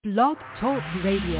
Blog Talk Radio.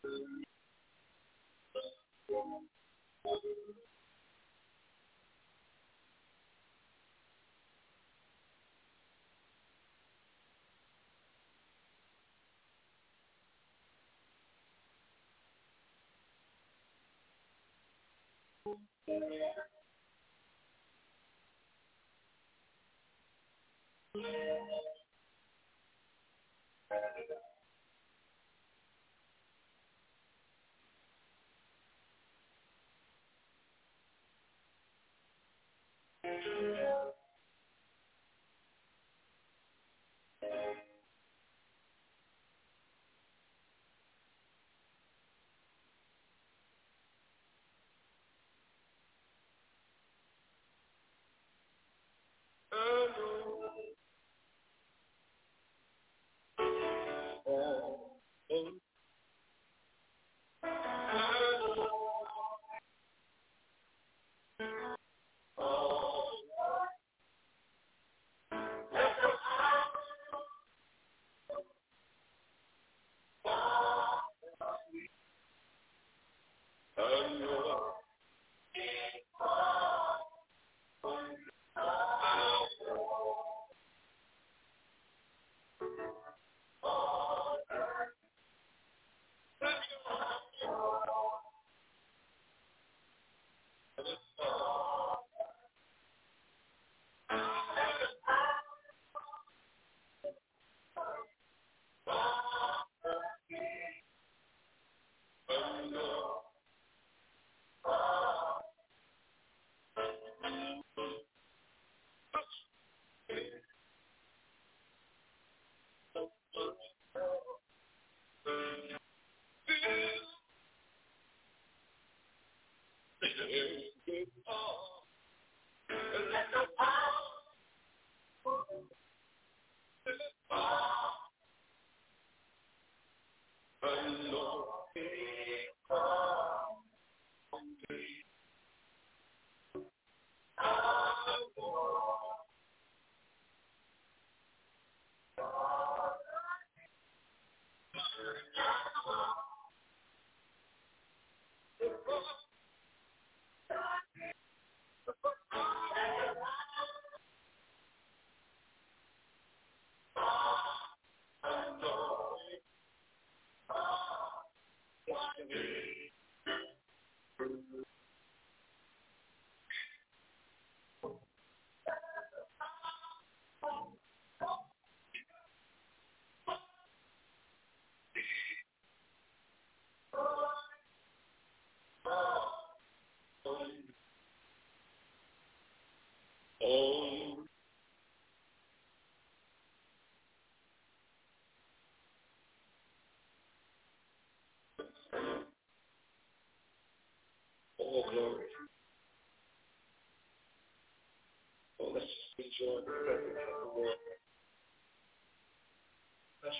Oh, glory. Oh, let's just enjoy the presence of the Lord. Bless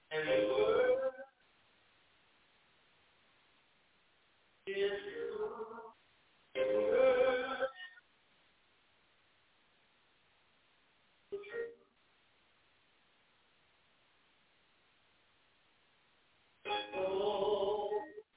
And the word is the word. Oh,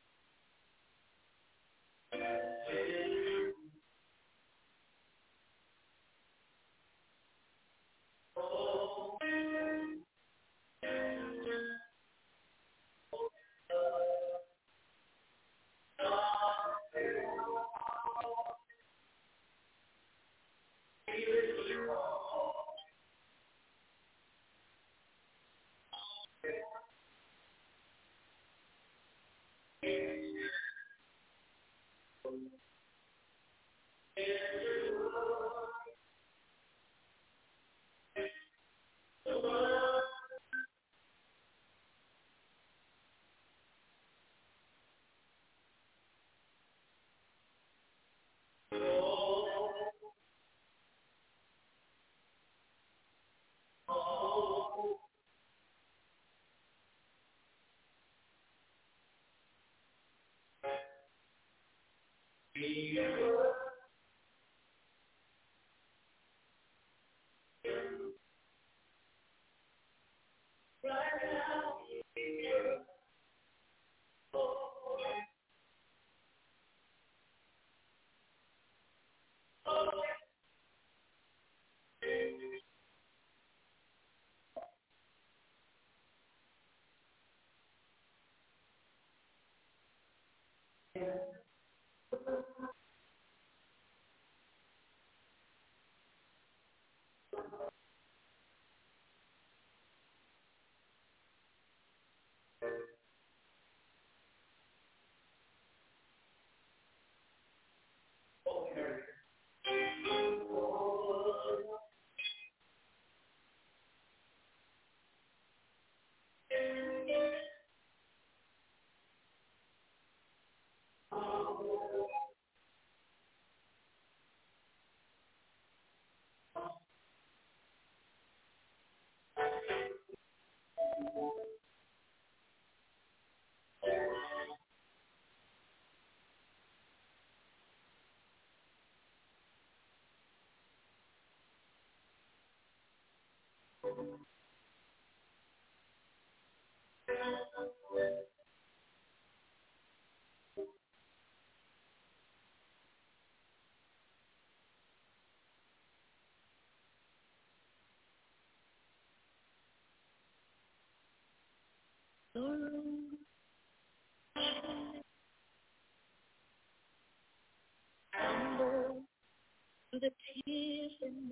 To the tears and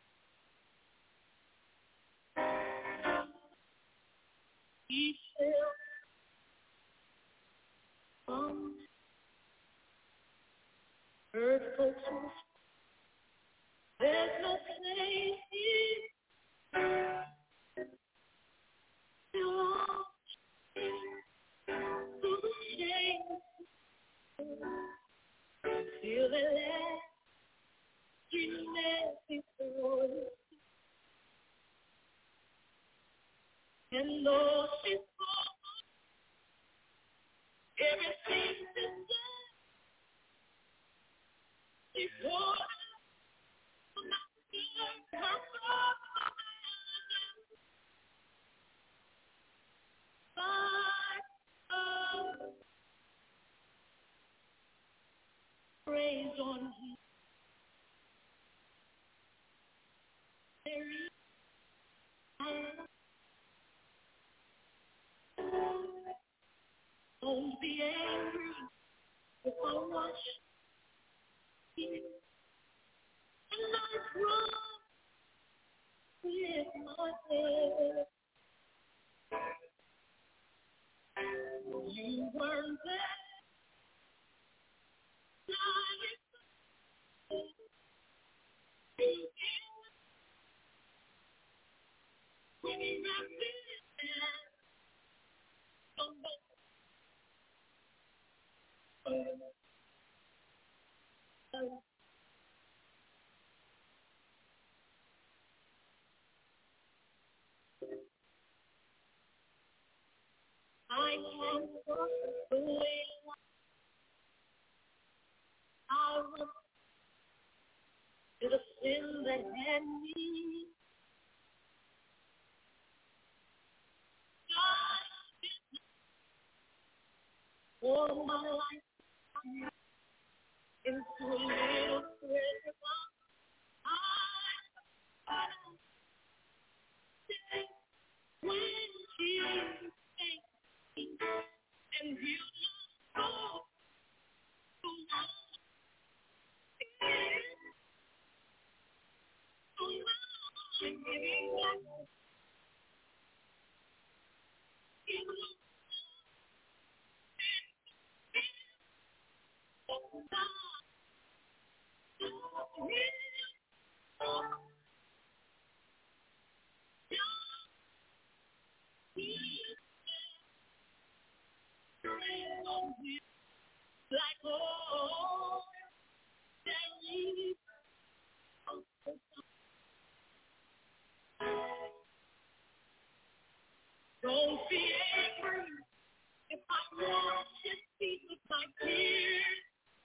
he fell on earth, folks. There's no place belongs to the shame. Feel the last dreaming before, and though she's gone, everything is done before her praise on him. There is don't be angry if I watch you and I run with my head. You weren't there. I can't walk the way I run to the sin that had me. All my life into a little prayer. When Jesus takes me and you know like oh, don't be angry if I wash his feet with my tears.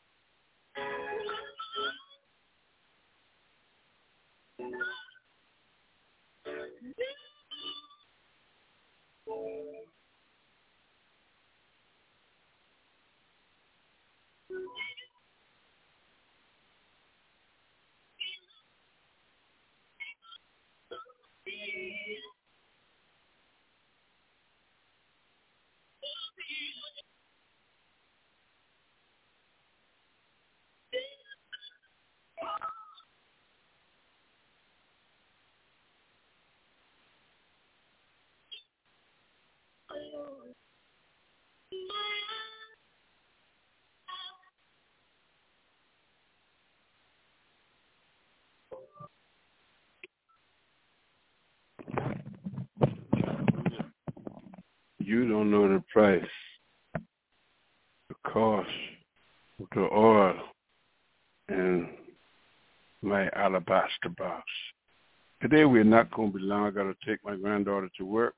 You don't know the price, the cost of the oil in my alabaster box. Today we're not going to be long. I got to take my granddaughter to work.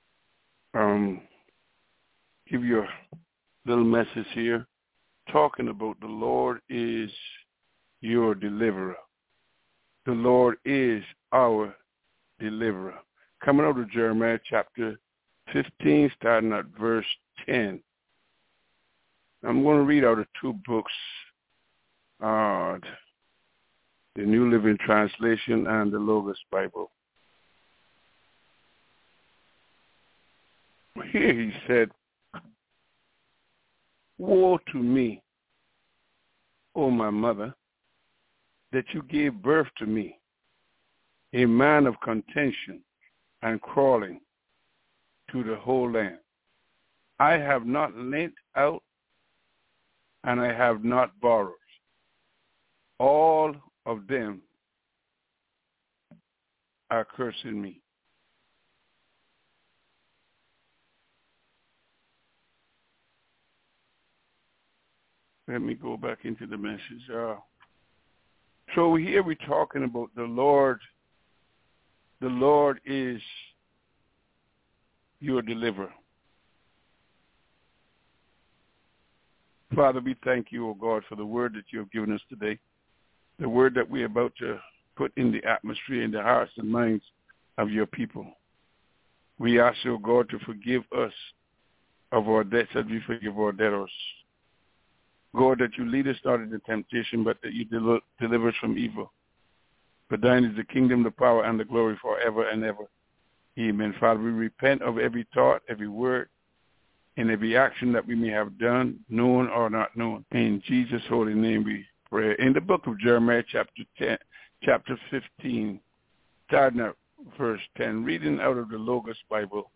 Give you a little message here talking about the Lord is your deliverer. The Lord is our deliverer. Coming out of Jeremiah chapter 15, starting at verse 10. I'm going to read out of two books, the New Living Translation and the Logos Bible. Here he said, woe to me, O my mother, that you gave birth to me, a man of contention and crawling to the whole land. I have not lent out, and I have not borrowed. All of them are cursing me. Let me go back into the message. So here we're talking about the Lord. The Lord is your deliverer. Father, we thank you, O God, for the word that you have given us today, the word that we're about to put in the atmosphere, in the hearts and minds of your people. We ask you, O God, to forgive us of our debts as we forgive our debtors. God, that you lead us not into temptation, but that you deliver us from evil. For thine is the kingdom, the power, and the glory forever and ever. Amen. Father, we repent of every thought, every word, and every action that we may have done, known or not known. In Jesus' holy name we pray. In the book of Jeremiah, chapter 15, starting at verse 10, reading out of the Logos Bible,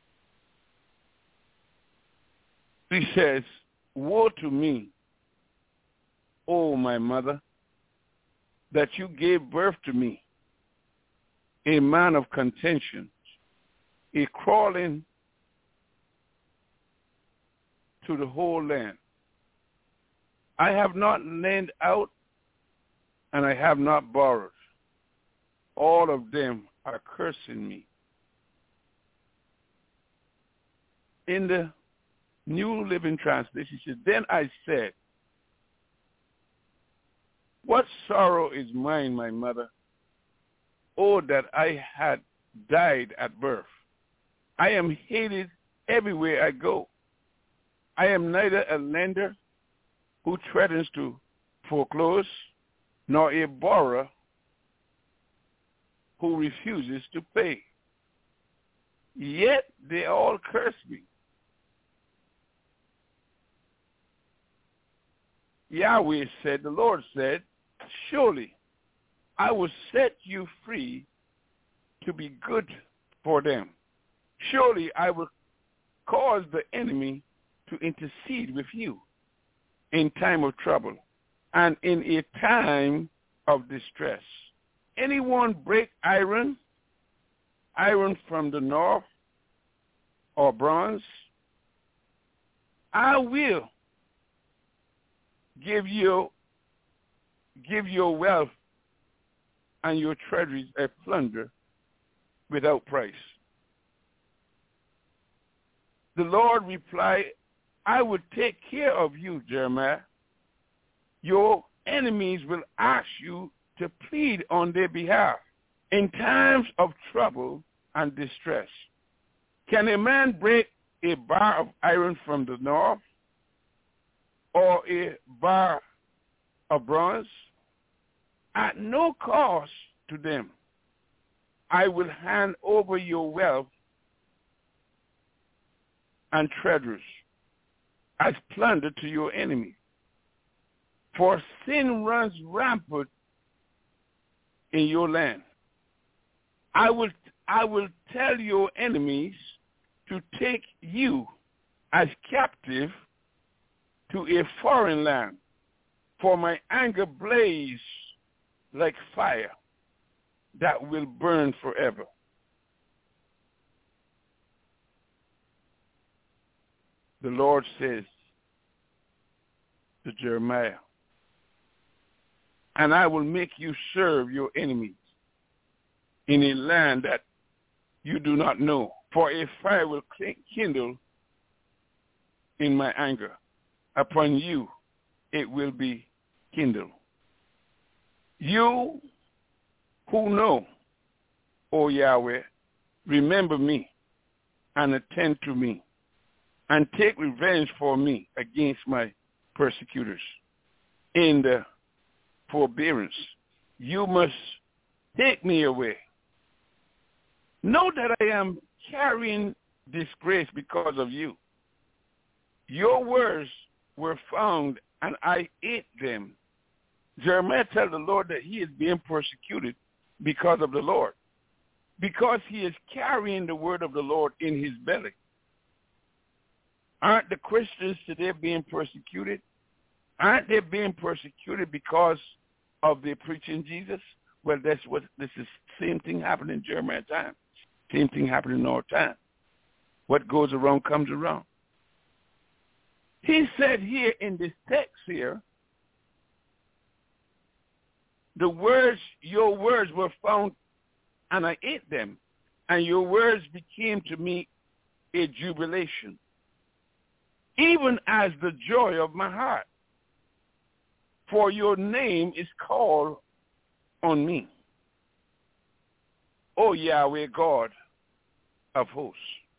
he says, woe to me, O my mother, that you gave birth to me, a man of contention, a crawling to the whole land. I have not lent out, and I have not borrowed. All of them are cursing me. In the New Living Translation says, then I said, what sorrow is mine, my mother? Oh, that I had died at birth. I am hated everywhere I go. I am neither a lender who threatens to foreclose, nor a borrower who refuses to pay. Yet they all curse me. Yahweh said, the Lord said, surely I will set you free to be good for them. Surely I will cause the enemy to intercede with you in time of trouble and in a time of distress. Anyone break iron from the north, or bronze, I will give your wealth and your treasuries a plunder without price. The Lord replied, I will take care of you, Jeremiah. Your enemies will ask you to plead on their behalf in times of trouble and distress. Can a man break a bar of iron from the north, or a bar of bronze? At no cost to them, I will hand over your wealth and treasures as plunder to your enemy. For sin runs rampant in your land. I will tell your enemies to take you as captive to a foreign land, for my anger blazes like fire that will burn forever. The Lord says to Jeremiah, and I will make you serve your enemies in a land that you do not know, for a fire will kindle in my anger. Upon you it will be kindled. You who know, O Yahweh, remember me and attend to me, and take revenge for me against my persecutors. In the forbearance, you must take me away. Know that I am carrying disgrace because of you. Your words were found, and I ate them. Jeremiah tells the Lord that he is being persecuted because of the Lord, because he is carrying the word of the Lord in his belly. Aren't the Christians today being persecuted? Aren't they being persecuted because of their preaching Jesus? Well, this is same thing happened in Jeremiah's time. Same thing happened in our time. What goes around comes around. He said here in this text here, your words were found, and I ate them, and your words became to me a jubilation, even as the joy of my heart. For your name is called on me, O Yahweh God of hosts.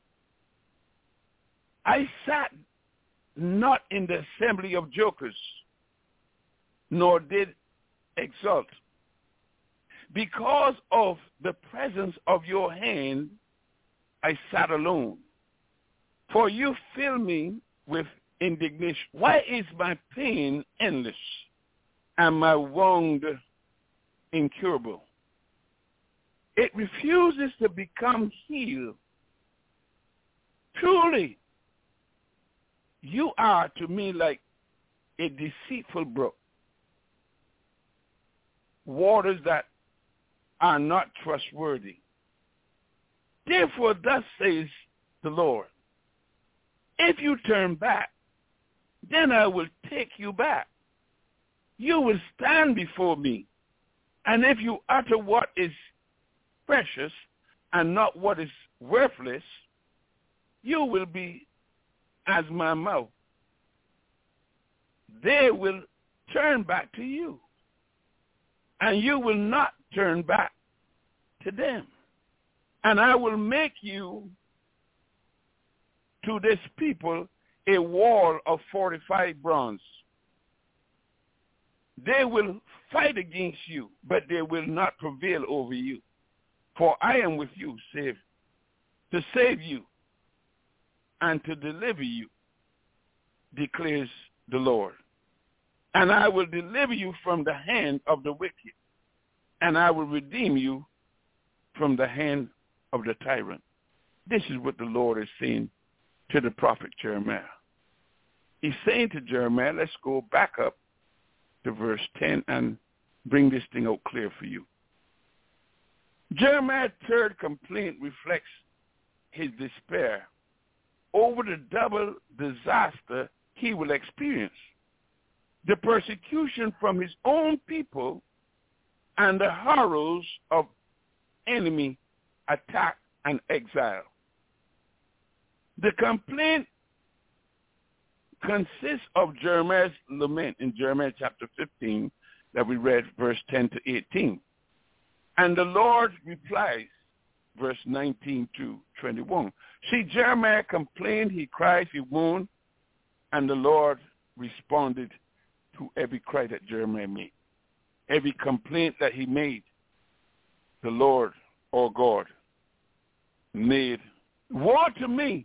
I sat not in the assembly of jokers, nor did exult. Because of the presence of your hand, I sat alone. For you fill me with indignation. Why is my pain endless and my wound incurable? It refuses to become healed. Truly, you are to me like a deceitful brook, waters that are not trustworthy. Therefore, thus says the Lord, if you turn back, then I will take you back. You will stand before me, and if you utter what is precious and not what is worthless, you will be as my mouth, they will turn back to you, and you will not turn back to them. And I will make you to this people a wall of fortified bronze. They will fight against you, but they will not prevail over you. For I am with you, to save you and to deliver you, declares the Lord. And I will deliver you from the hand of the wicked, and I will redeem you from the hand of the tyrant. This is what the Lord is saying to the prophet Jeremiah. He's saying to Jeremiah, let's go back up to verse 10 and bring this thing out clear for you. Jeremiah's third complaint reflects his despair over the double disaster he will experience: the persecution from his own people and the horrors of enemy attack and exile. The complaint consists of Jeremiah's lament in Jeremiah chapter 15 that we read, verse 10 to 18. And the Lord replies, verse 19 to 21. See, Jeremiah complained, he cried, he moaned, and the Lord responded to every cry that Jeremiah made. Every complaint that he made, the Lord, or God, made. Woe to me!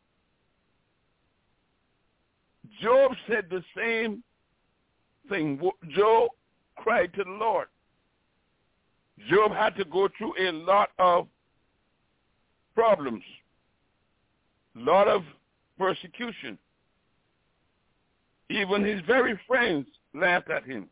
Job said the same thing. Job cried to the Lord. Job had to go through a lot of problems, a lot of persecution. Even his very friends laughed at him.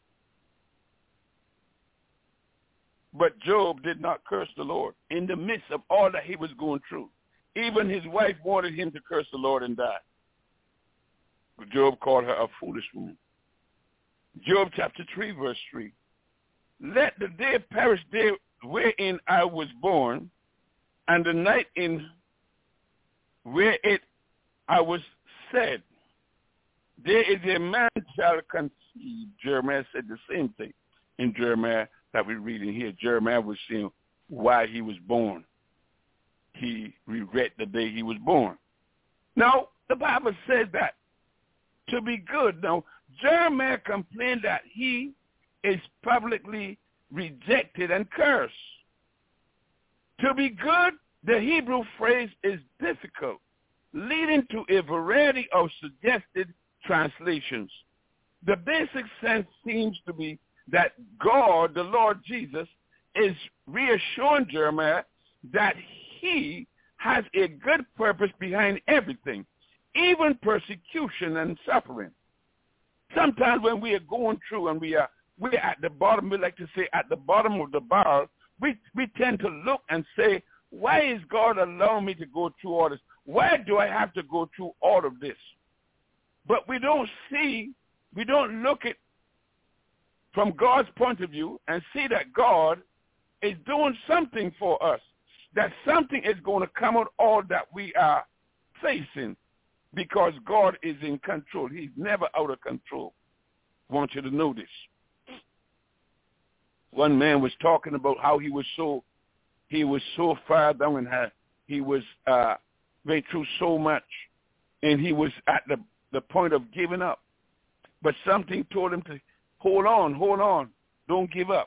But Job did not curse the Lord in the midst of all that he was going through. Even his wife wanted him to curse the Lord and die. But Job called her a foolish woman. Job chapter 3, verse 3. Let the day perish day wherein I was born, and the night in where I was said, there is a man shall conceive. Jeremiah said the same thing in Jeremiah that we're reading here. Jeremiah was saying why he was born. He regret the day he was born. Now, the Bible says that to be good. Now, Jeremiah complained that he is publicly rejected and cursed. To be good, the Hebrew phrase is difficult, leading to a variety of suggested translations. The basic sense seems to be that God, the Lord Jesus, is reassuring Jeremiah that he has a good purpose behind everything, even persecution and suffering. Sometimes when we are going through and we're at the bottom, we like to say at the bottom of the barrel, we tend to look and say, why is God allowing me to go through all this? Why do I have to go through all of this? But we don't look at from God's point of view and see that God is doing something for us, that something is going to come out all that we are facing, because God is in control. He's never out of control. I want you to know this. One man was talking about how he was so far down and how he was went through so much, and he was at the point of giving up. But something told him to hold on, don't give up.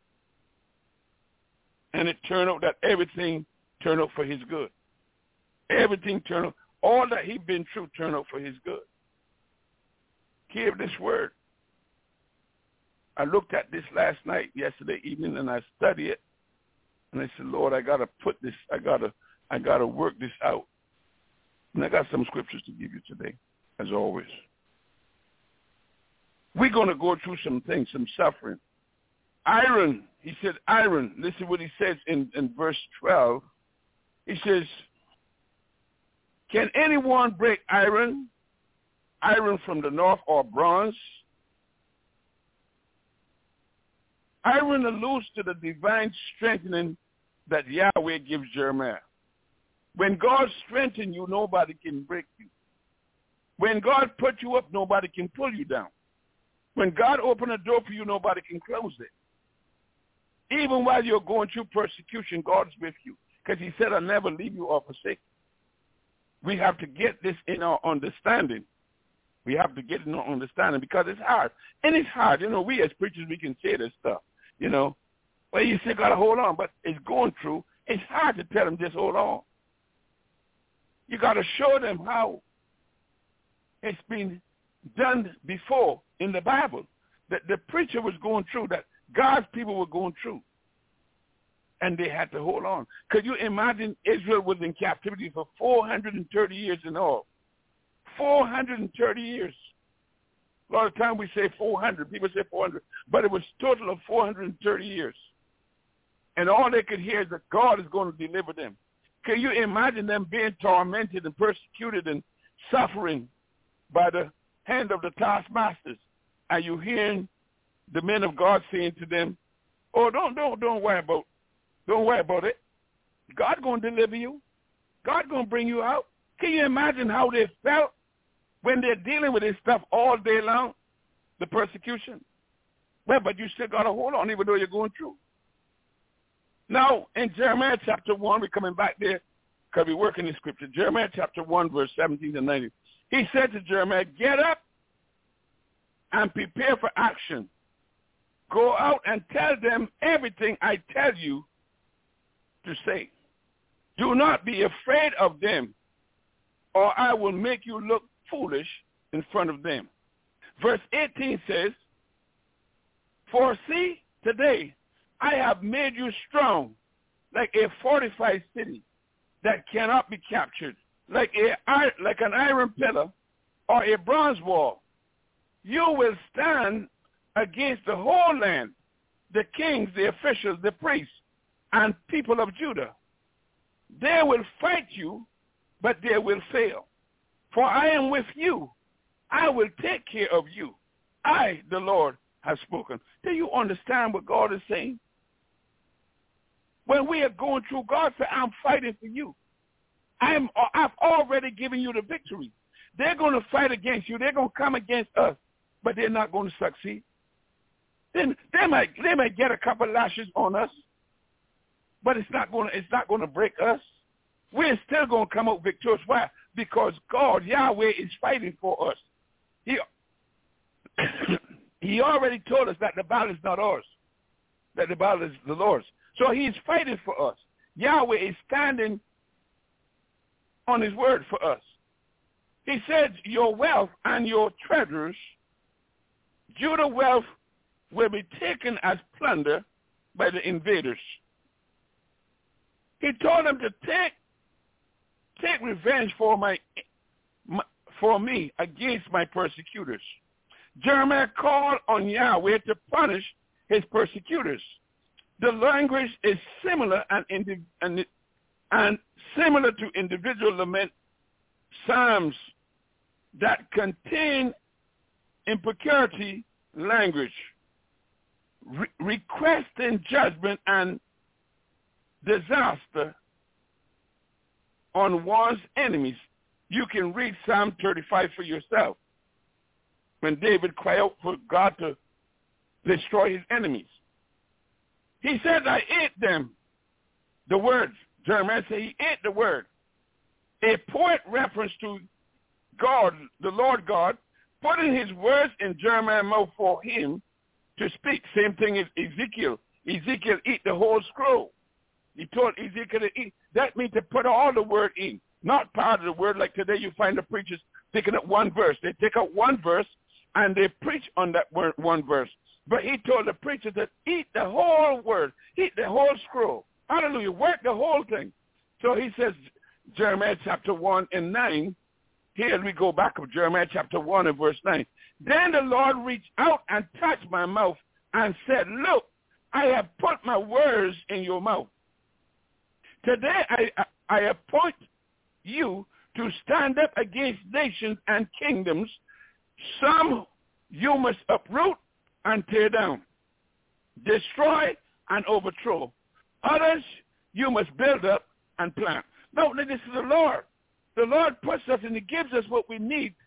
And it turned out that everything turned out for his good. Everything turned out, all that he'd been through turned out for his good. Hear this word. I looked at this yesterday evening, and I studied it. And I said, Lord, I got to put this, I got to work this out. And I got some scriptures to give you today, as always. We're going to go through some things, some suffering. Iron, he said, iron. Listen what he says in verse 12. He says, can anyone break iron from the north, or bronze? Iron alludes to the divine strengthening that Yahweh gives Jeremiah. When God strengthens you, nobody can break you. When God put you up, nobody can pull you down. When God opened a door for you, nobody can close it. Even while you're going through persecution, God's with you. Because he said, I'll never leave you or forsake you. We have to get this in our understanding. We have to get it in our understanding because it's hard. And it's hard. You know, we as preachers, we can say this stuff, you know. Well, you still got to hold on, but it's going through. It's hard to tell them just hold on. You got to show them how it's been done before in the Bible. That the preacher was going through, that God's people were going through. And they had to hold on. Could you imagine Israel was in captivity for 430 years in all? 430 years. A lot of times we say 400. People say 400. But it was a total of 430 years. And all they could hear is that God is going to deliver them. Can you imagine them being tormented and persecuted and suffering by the hand of the taskmasters? Are you hearing the men of God saying to them, oh, don't worry about it. God's going to deliver you. God's going to bring you out. Can you imagine how they felt when they're dealing with this stuff all day long, the persecution? Well, but you still got to hold on even though you're going through. Now, in Jeremiah chapter 1, we're coming back there because we work in the scripture. Jeremiah chapter 1, verse 17 to 19. He said to Jeremiah, get up and prepare for action. Go out and tell them everything I tell you to say. Do not be afraid of them, or I will make you look foolish in front of them. Verse 18 says, for see, today I have made you strong, like a fortified city that cannot be captured, like an iron pillar or a bronze wall. You will stand against the whole land, the kings, the officials, the priests, and people of Judah. They will fight you, but they will fail. For I am with you. I will take care of you. I, the Lord, have spoken. Do you understand what God is saying? When we are going through, God said, I'm fighting for you. I've already given you the victory. They're going to fight against you. They're going to come against us, but they're not going to succeed. Then they might get a couple lashes on us, but it's not going to break us. We're still going to come out victorious. Why? Because God, Yahweh, is fighting for us. He already told us that the battle is not ours, that the battle is the Lord's. So he's fighting for us. Yahweh is standing on his word for us. He said, your wealth and your treasures, Judah wealth, will be taken as plunder by the invaders. He told them to take revenge for me against my persecutors. Jeremiah called on Yahweh to punish his persecutors. The language is similar and similar to individual lament psalms that contain imprecatory language, requesting judgment and disaster on one's enemies. You can read Psalm 35 for yourself. When David cried out for God to destroy his enemies. He said, I ate them, the words. Jeremiah said he ate the word. A poet reference to God, the Lord God, putting his words in Jeremiah's mouth for him to speak. Same thing as Ezekiel. Ezekiel eat the whole scroll. He told Ezekiel to eat. That means to put all the word in, not part of the word. Like today you find the preachers taking up one verse. They take up one verse and they preach on that word, one verse. But he told the preachers to eat the whole word, eat the whole scroll. Hallelujah, work the whole thing. So he says, Jeremiah chapter 1 and 9, here we go back of Jeremiah chapter 1 and verse 9. Then the Lord reached out and touched my mouth and said, look, I have put my words in your mouth. Today I appoint you to stand up against nations and kingdoms. Some you must uproot and tear down, destroy and overthrow. Others you must build up and plant. No, this is the Lord. The Lord puts us and he gives us what we need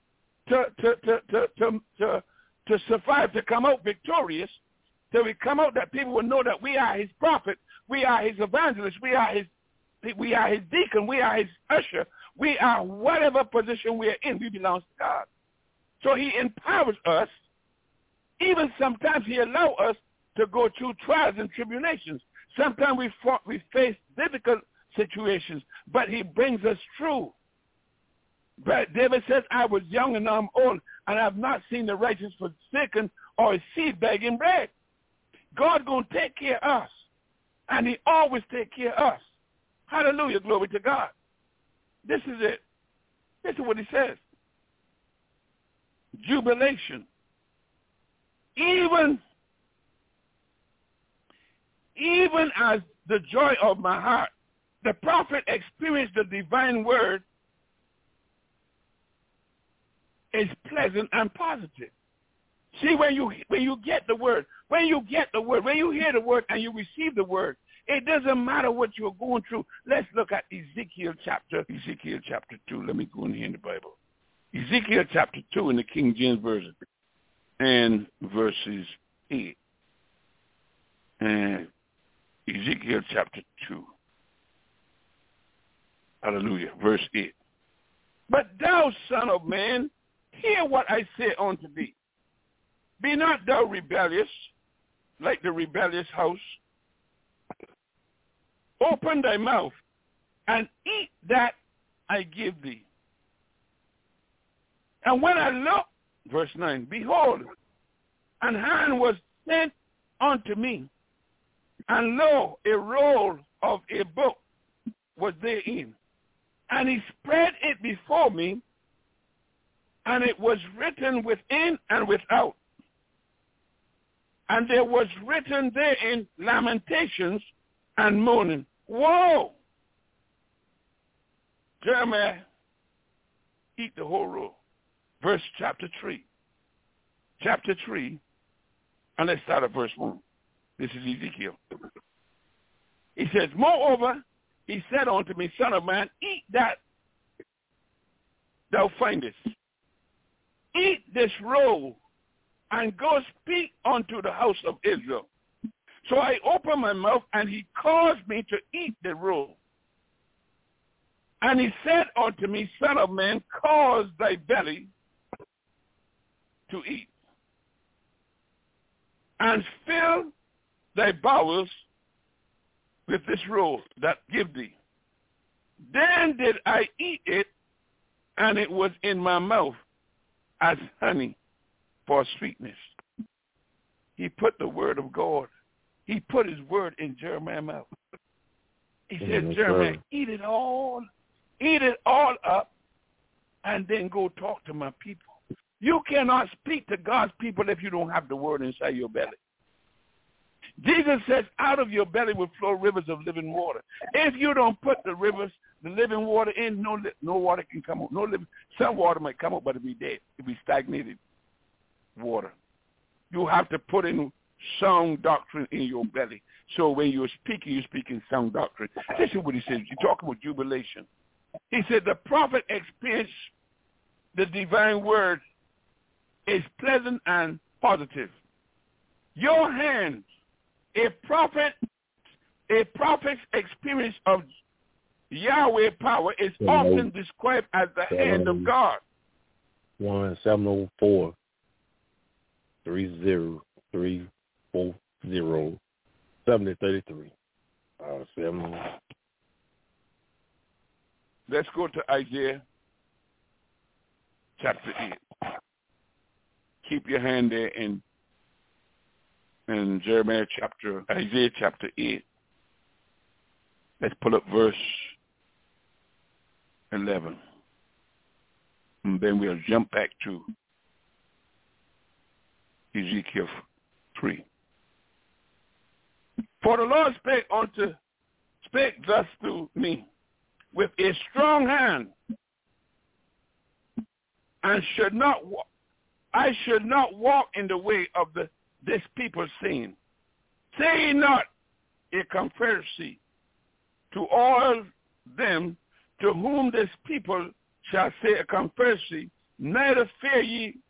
to survive, to come out victorious, till we come out that people will know that we are his prophet, we are his evangelist, we are his deacon, we are his usher, we are whatever position we are in, we belong to God. So he empowers us. Even sometimes he allows us to go through trials and tribulations. Sometimes we face difficult situations, but he brings us through. But David says, I was young and now I'm old, and I have not seen the righteous forsaken or his seed begging bread. God going to take care of us, and he always take care of us. Hallelujah, glory to God. This is it. This is what he says. Jubilation. Even as the joy of my heart, the prophet experienced the divine word is pleasant and positive. See, when you get the word, when you hear the word and you receive the word, it doesn't matter what you're going through. Let's look at Ezekiel chapter 2. Let me go in here in the Bible. Ezekiel chapter 2 in the King James Version, and verses 8. And Ezekiel chapter 2. Hallelujah. Verse 8. But thou, son of man, hear what I say unto thee. Be not thou rebellious, like the rebellious house. Open thy mouth, and eat that I give thee. And when I looked, verse 9, behold, an hand was sent unto me, and lo, a roll of a book was therein. And he spread it before me, and it was written within and without. And there was written therein lamentations and mourning. Woe! Jeremiah, eat the whole roll. Verse chapter 3. Chapter 3, and let's start at verse 1. This is Ezekiel. He says, moreover, he said unto me, son of man, eat that thou findest. Eat this roll, and go speak unto the house of Israel. So I opened my mouth, and he caused me to eat the roll. And he said unto me, son of man, cause thy belly to eat, and fill thy bowels with this roll that give thee. Then did I eat it, and it was in my mouth as honey for sweetness. He put the word of God. He put his word in Jeremiah's mouth. He said, Jeremiah, eat it all up, and then go talk to my people. You cannot speak to God's people if you don't have the word inside your belly. Jesus says, out of your belly will flow rivers of living water. If you don't put the living water in, no water can come out. Some water might come out, but it'll be dead. It'll be stagnated water. You have to put in sound doctrine in your belly. So when you're speaking sound doctrine. This is what he says. You're talking about jubilation. He said the prophet experienced the divine word is pleasant and positive. Your hands, a prophet's experience of Yahweh power is often described as the hand of God. 704 30340 7033. Let's go to Isaiah chapter 8. Keep your hand there in Isaiah chapter 8. Let's pull up verse 11. And then we'll jump back to Ezekiel 3. For the Lord spake thus to me, with a strong hand, and I should not walk in the way of this people, saying, say not a confederacy to all them to whom this people shall say a confederacy, neither fear ye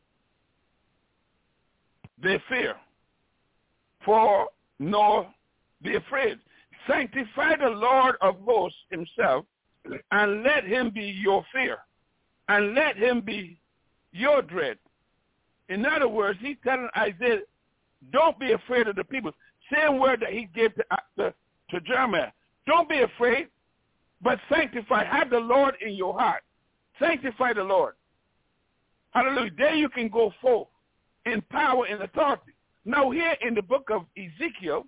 their fear, for nor be afraid. Sanctify the Lord of hosts himself, and let him be your fear, and let him be your dread. In other words, he's telling Isaiah, don't be afraid of the people. Same word that he gave to Jeremiah. Don't be afraid, but sanctify. Have the Lord in your heart. Sanctify the Lord. Hallelujah. There you can go forth in power and authority. Now here in the book of Ezekiel,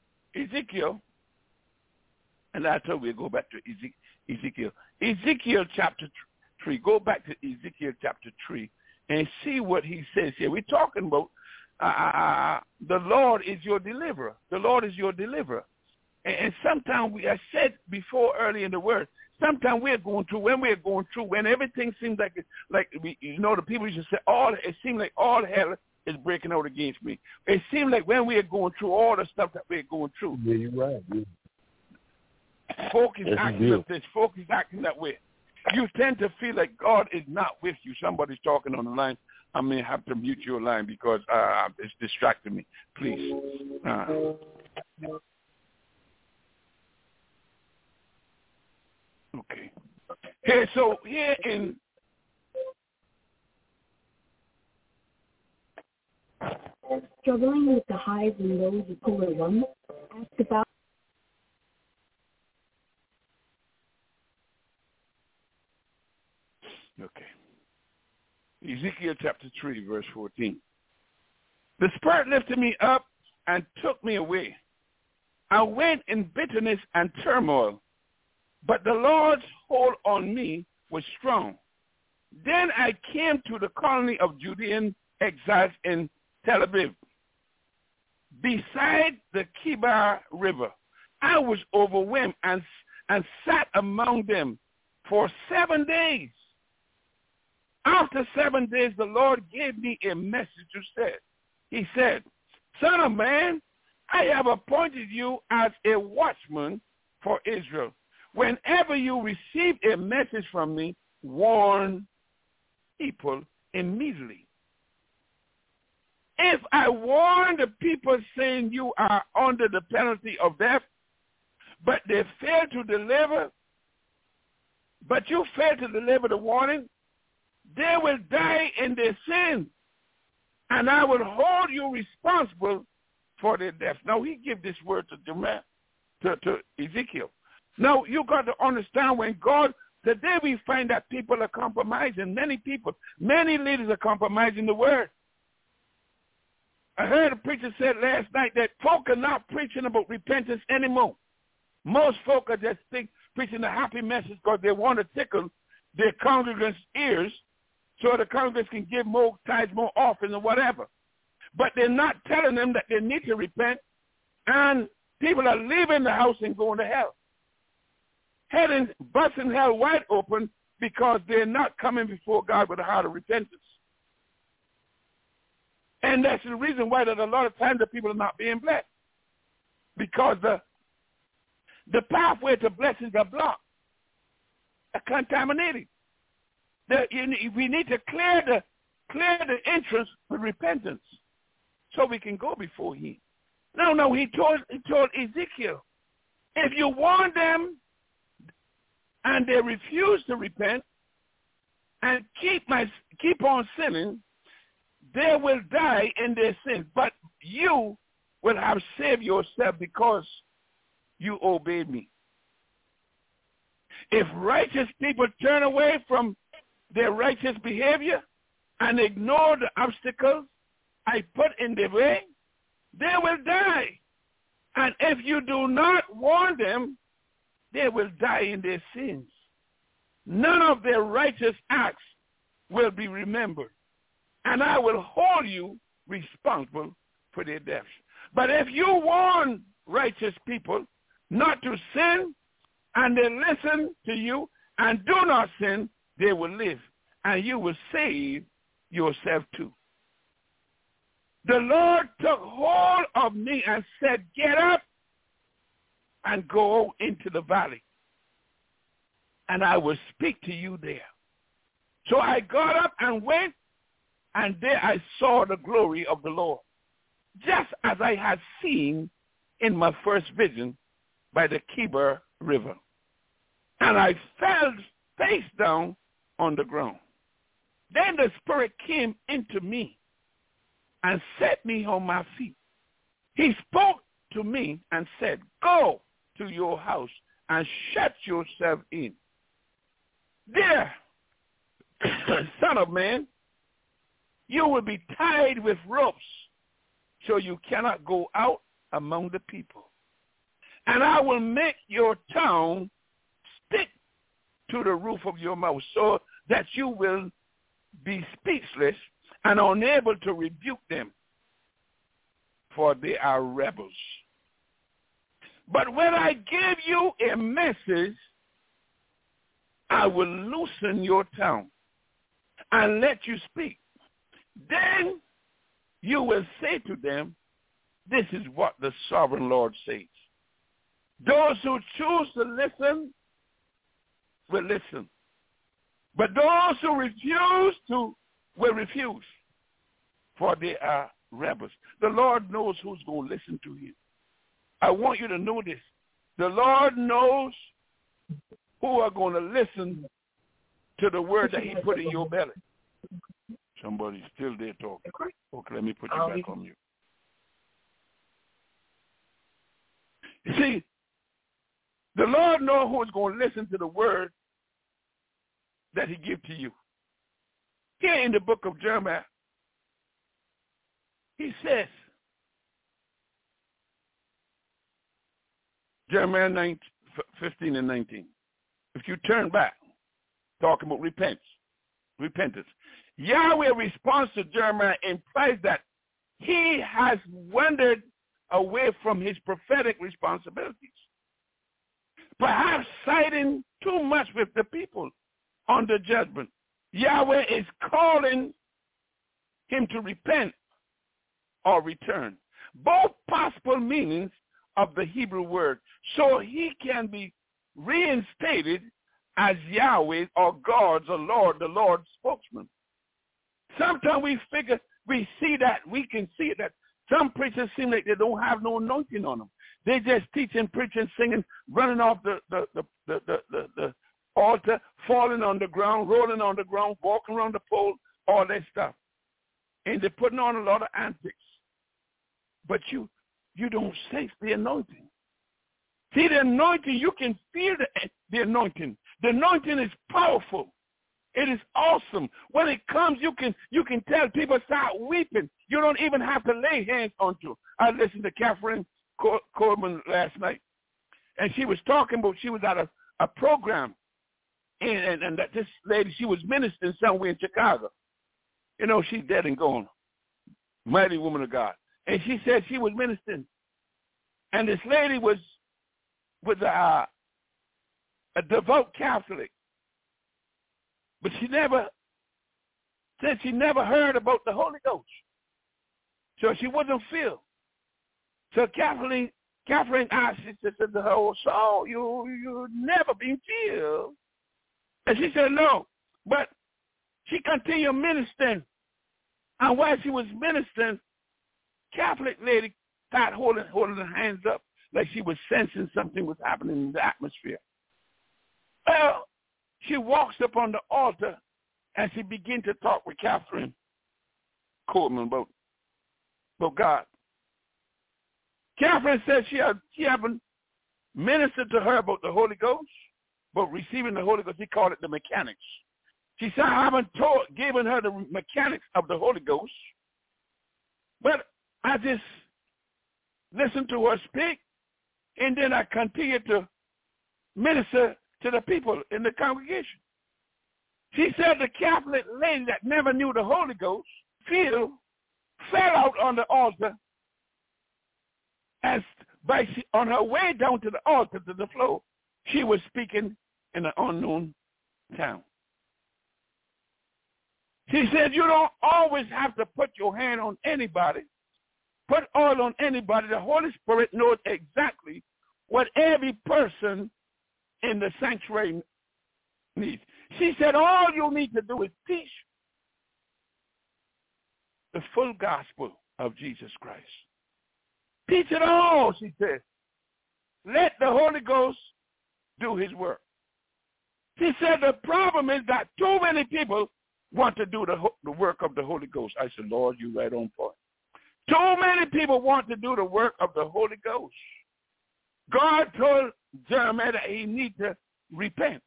and I told you we'll go back to Ezekiel chapter 3. Go back to Ezekiel chapter 3 and see what he says here. We're talking about the Lord is your deliverer. The Lord is your deliverer. And sometimes I said before early in the word, sometimes when everything seems like the people used to say, it seems like all hell is breaking out against me. It seems like when we are going through all the stuff that we're going through. Yeah, you're right. Yeah. Folk is acting like this. Folk is acting that way. You tend to feel like God is not with you. Somebody's talking on the line. I may have to mute your line because it's distracting me. Please. Okay. Here in struggling with the highs and lows of Pillar 1, ask about. Okay. Ezekiel chapter 3, verse 14. The Spirit lifted me up and took me away. I went in bitterness and turmoil, but the Lord's hold on me was strong. Then I came to the colony of Judean exiles in Tel Aviv, beside the Kibar River. I was overwhelmed and sat among them for 7 days. After 7 days, the Lord gave me a message to say. He said, Son of man, I have appointed you as a watchman for Israel. Whenever you receive a message from me, warn people immediately. If I warn the people saying you are under the penalty of death, but they fail to deliver, but you fail to deliver the warning, they will die in their sins, and I will hold you responsible for their death. Now, he gave this word to Ezekiel. Now, you got to understand when God, today we find that people are compromising. Many leaders are compromising the word. I heard a preacher said last night that folk are not preaching about repentance anymore. Most folk are just preaching a happy message because they want to tickle their congregants' ears so the congregants can give more tithes, more offerings, or whatever. But they're not telling them that they need to repent, and people are leaving the house and going to hell. Busting hell wide open because they're not coming before God with a heart of repentance. And that's the reason why that a lot of times the people are not being blessed. Because the pathway to blessings are blocked, are contaminated. We need to clear the entrance with repentance so we can go before him. No, he told Ezekiel, if you warn them and they refuse to repent and keep on sinning, they will die in their sins. But you will have saved yourself because you obeyed me. If righteous people turn away from their righteous behavior and ignore the obstacles I put in their way, they will die. And if you do not warn them, they will die in their sins. None of their righteous acts will be remembered, and I will hold you responsible for their deaths. But if you warn righteous people not to sin, and they listen to you and do not sin, they will live, and you will save yourself too. The Lord took hold of me and said, get up and go into the valley, and I will speak to you there. So I got up and went, and there I saw the glory of the Lord, just as I had seen in my first vision by the Kebar River. And I fell face down on the ground. Then the Spirit came into me and set me on my feet. He spoke to me and said, go to your house and shut yourself in. There, son of man, you will be tied with ropes, so you cannot go out among the people. And I will make your tongue stick to the roof of your mouth, so that you will be speechless and unable to rebuke them, for they are rebels. But when I give you a message, I will loosen your tongue and let you speak. Then you will say to them, this is what the sovereign Lord says. Those who choose to listen will listen. But those who refuse will refuse, for they are rebels. The Lord knows who's going to listen to him. I want you to know this. The Lord knows who are going to listen to the word that he put in your belly. Somebody's still there talking. Okay, let me put you back on mute. You see, the Lord knows who is going to listen to the word that he gives to you. Here in the book of Jeremiah, he says, Jeremiah 15 and 19. If you turn back, talking about repentance. Yahweh responds to Jeremiah implies that he has wandered away from his prophetic responsibilities, perhaps siding too much with the people under judgment. Yahweh is calling him to repent or return. Both possible meanings of the Hebrew word, so he can be reinstated as Yahweh or God's or Lord, the Lord's spokesman. Sometimes we can see that some preachers seem like they don't have no anointing on them. They just teaching, preaching, singing, running off the altar, falling on the ground, rolling on the ground, walking around the pole, all that stuff. And they're putting on a lot of antics. But you don't sense the anointing. See, the anointing, you can feel the anointing. The anointing is powerful. It is awesome. When it comes, you can tell people start weeping. You don't even have to lay hands on you. I listened to Catherine Coleman last night, and she was talking about she was at a program, and that this lady, she was ministering somewhere in Chicago. You know, she's dead and gone. Mighty woman of God. And she said she was ministering. And this lady was a devout Catholic. But she never heard about the Holy Ghost. So she wasn't filled. So Catherine asked, she said to her, oh, so you never been filled? And she said, no. But she continued ministering. And while she was ministering, Catholic lady started holding her hands up like she was sensing something was happening in the atmosphere. Well, she walks up on the altar and she began to talk with Catherine Coleman about God. Catherine said she haven't ministered to her about the Holy Ghost, but receiving the Holy Ghost, he called it the mechanics. She said, I haven't given her the mechanics of the Holy Ghost, but I just listened to her speak, and then I continued to minister to the people in the congregation. She said the Catholic lady that never knew the Holy Ghost fell out on the altar, and on her way down to the altar, to the floor, she was speaking in an unknown tongue. She said, you don't always have to put your hand on anybody. Put oil on anybody. The Holy Spirit knows exactly what every person in the sanctuary needs. She said, all you need to do is teach the full gospel of Jesus Christ. Teach it all, she said. Let the Holy Ghost do his work. She said the problem is that too many people want to do the work of the Holy Ghost. I said, Lord, you right on point. Too many people want to do the work of the Holy Ghost. God told Jeremiah that he needs to repent.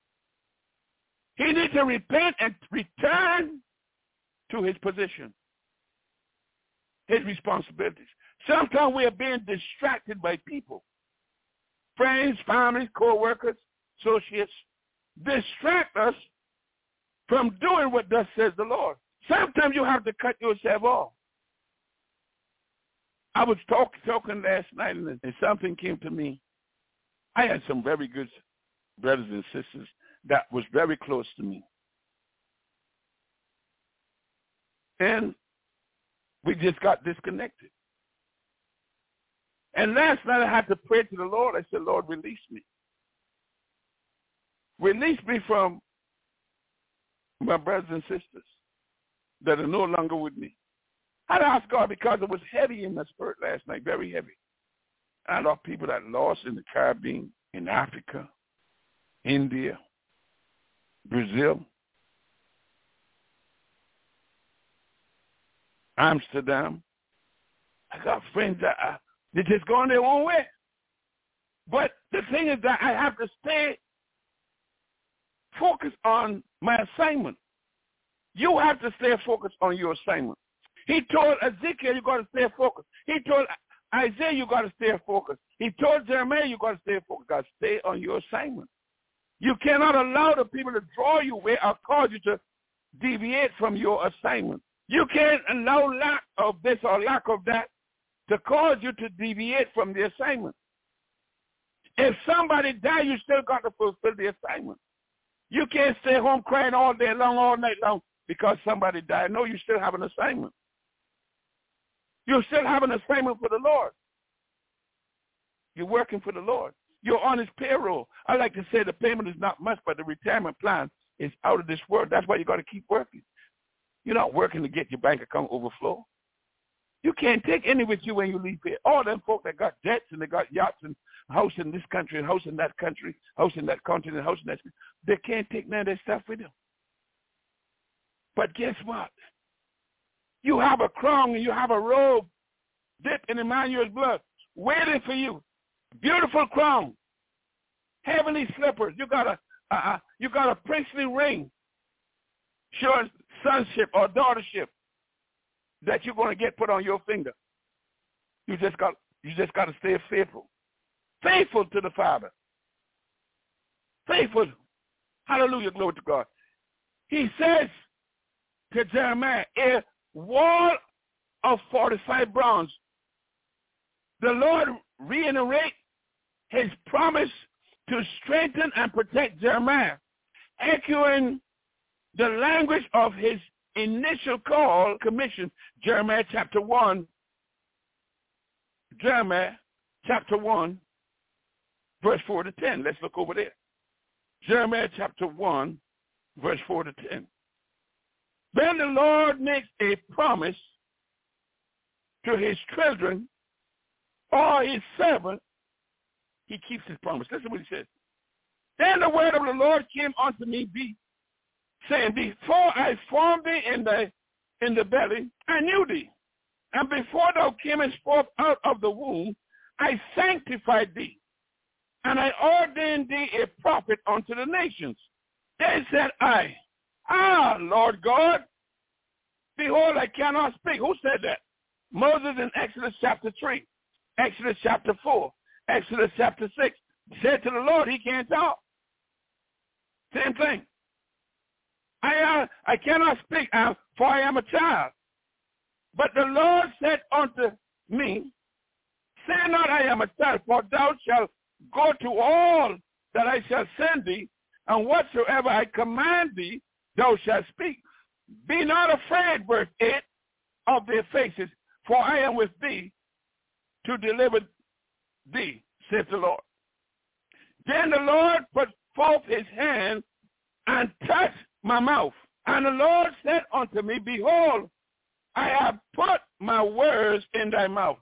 He needs to repent and return to his position, his responsibilities. Sometimes we are being distracted by people, friends, families, co-workers, associates, distract us from doing what thus says the Lord. Sometimes you have to cut yourself off. I was talking last night, and something came to me. I had some very good brothers and sisters that was very close to me. And we just got disconnected. And last night I had to pray to the Lord. I said, Lord, release me. Release me from my brothers and sisters that are no longer with me. I had to ask God because it was heavy in my spirit last night, very heavy. I lost people that lost in the Caribbean, in Africa, India, Brazil, Amsterdam. I got friends that they're just going their own way. But the thing is that I have to stay focused on my assignment. You have to stay focused on your assignment. He told Ezekiel, you got to stay focused. He told Isaiah, you got to stay focused. He told Jeremiah, you got to stay focused. You got to stay on your assignment. You cannot allow the people to draw you away or cause you to deviate from your assignment. You can't allow lack of this or lack of that to cause you to deviate from the assignment. If somebody dies, you still got to fulfill the assignment. You can't stay home crying all day long, all night long because somebody died. No, you still have an assignment. You still have an assignment for the Lord. You're working for the Lord. You're on his payroll. I like to say the payment is not much, but the retirement plan is out of this world. That's why you got to keep working. You're not working to get your bank account overflow. You can't take any with you when you leave here. All them folk that got jets and they got yachts and house in this country and house in that country, house in that continent, house in that country, they can't take none of their stuff with them. But guess what? You have a crown and you have a robe dipped in Emmanuel's blood waiting for you. Beautiful crown, heavenly slippers. You got a princely ring, sure sonship or daughtership that you're going to get put on your finger. You just got to stay faithful, faithful to the Father, faithful. Hallelujah, glory to God. He says to Jeremiah, a wall of 45 bronze. The Lord reiterates his promise to strengthen and protect Jeremiah, echoing the language of his initial call, commission, Jeremiah chapter 1, verse 4 to 10. Let's look over there. Jeremiah chapter 1, verse 4 to 10. Then the Lord makes a promise to his children or his servant. He keeps his promise. Listen to what he says. Then the word of the Lord came unto me, saying, before I formed thee in the belly, I knew thee. And before thou camest forth out of the womb, I sanctified thee. And I ordained thee a prophet unto the nations. Then said I, Lord God, behold, I cannot speak. Who said that? Moses in Exodus chapter 3, Exodus chapter 4, Exodus chapter 6 said to the Lord, he can't talk. Same thing. I cannot speak, for I am a child. But the Lord said unto me, say not I am a child, for thou shalt go to all that I shall send thee, and whatsoever I command thee, thou shalt speak. Be not afraid, verse 8, of their faces, for I am with thee to deliver thee, saith the Lord. Then the Lord put forth his hand and touched my mouth. And the Lord said unto me, behold, I have put my words in thy mouth.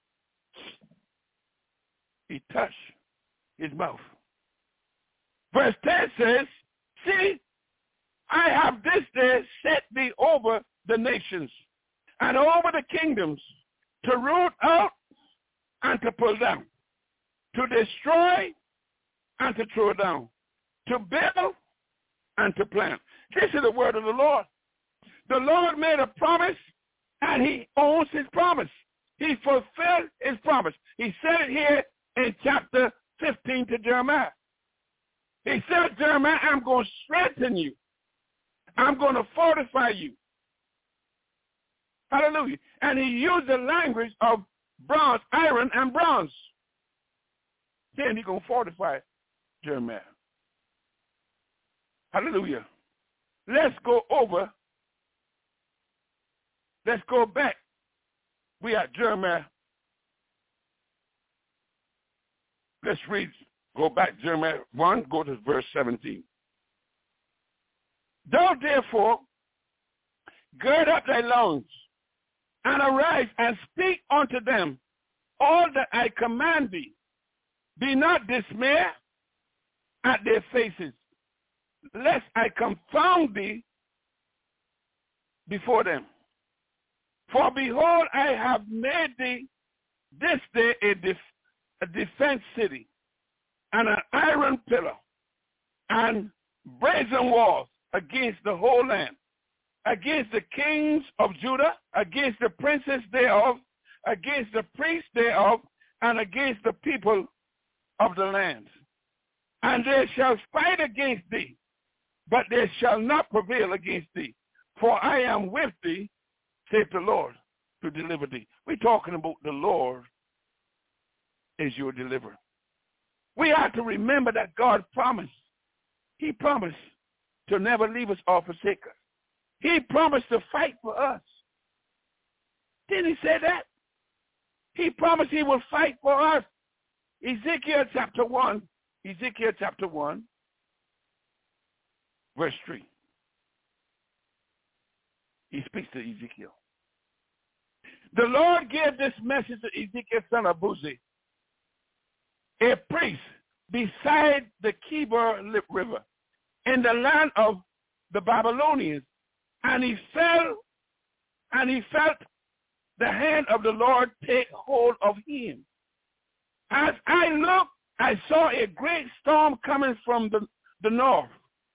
He touched his mouth. Verse 10 says, see, I have this day set thee over the nations and over the kingdoms to root out and to pull down, to destroy and to throw down, to build and to plant. This is the word of the Lord. The Lord made a promise, and he owns his promise. He fulfilled his promise. He said it here in chapter 15 to Jeremiah. He said, Jeremiah, I'm going to strengthen you. I'm going to fortify you. Hallelujah. And he used the language of bronze, iron, and bronze. Then he's going to fortify Jeremiah. Hallelujah. Let's go over. Let's go back. We are Jeremiah. Let's read. Go back, Jeremiah 1, go to verse 17. Thou therefore gird up thy loins, and arise and speak unto them all that I command thee. Be not dismayed at their faces, lest I confound thee before them. For behold, I have made thee this day a defense city, and an iron pillar, and brazen walls against the whole land, against the kings of Judah, against the princes thereof, against the priests thereof, and against the people of the land. And they shall fight against thee, but they shall not prevail against thee. For I am with thee, saith the Lord, to deliver thee. We're talking about the Lord is your deliverer. We have to remember that God promised. He promised to never leave us or forsake us. He promised to fight for us. Didn't he say that? He promised he will fight for us. Ezekiel chapter 1, verse 3. He speaks to Ezekiel. The Lord gave this message to Ezekiel, son of Buzi, a priest beside the Kidron River in the land of the Babylonians. And he felt the hand of the Lord take hold of him. As I looked, I saw a great storm coming from the north,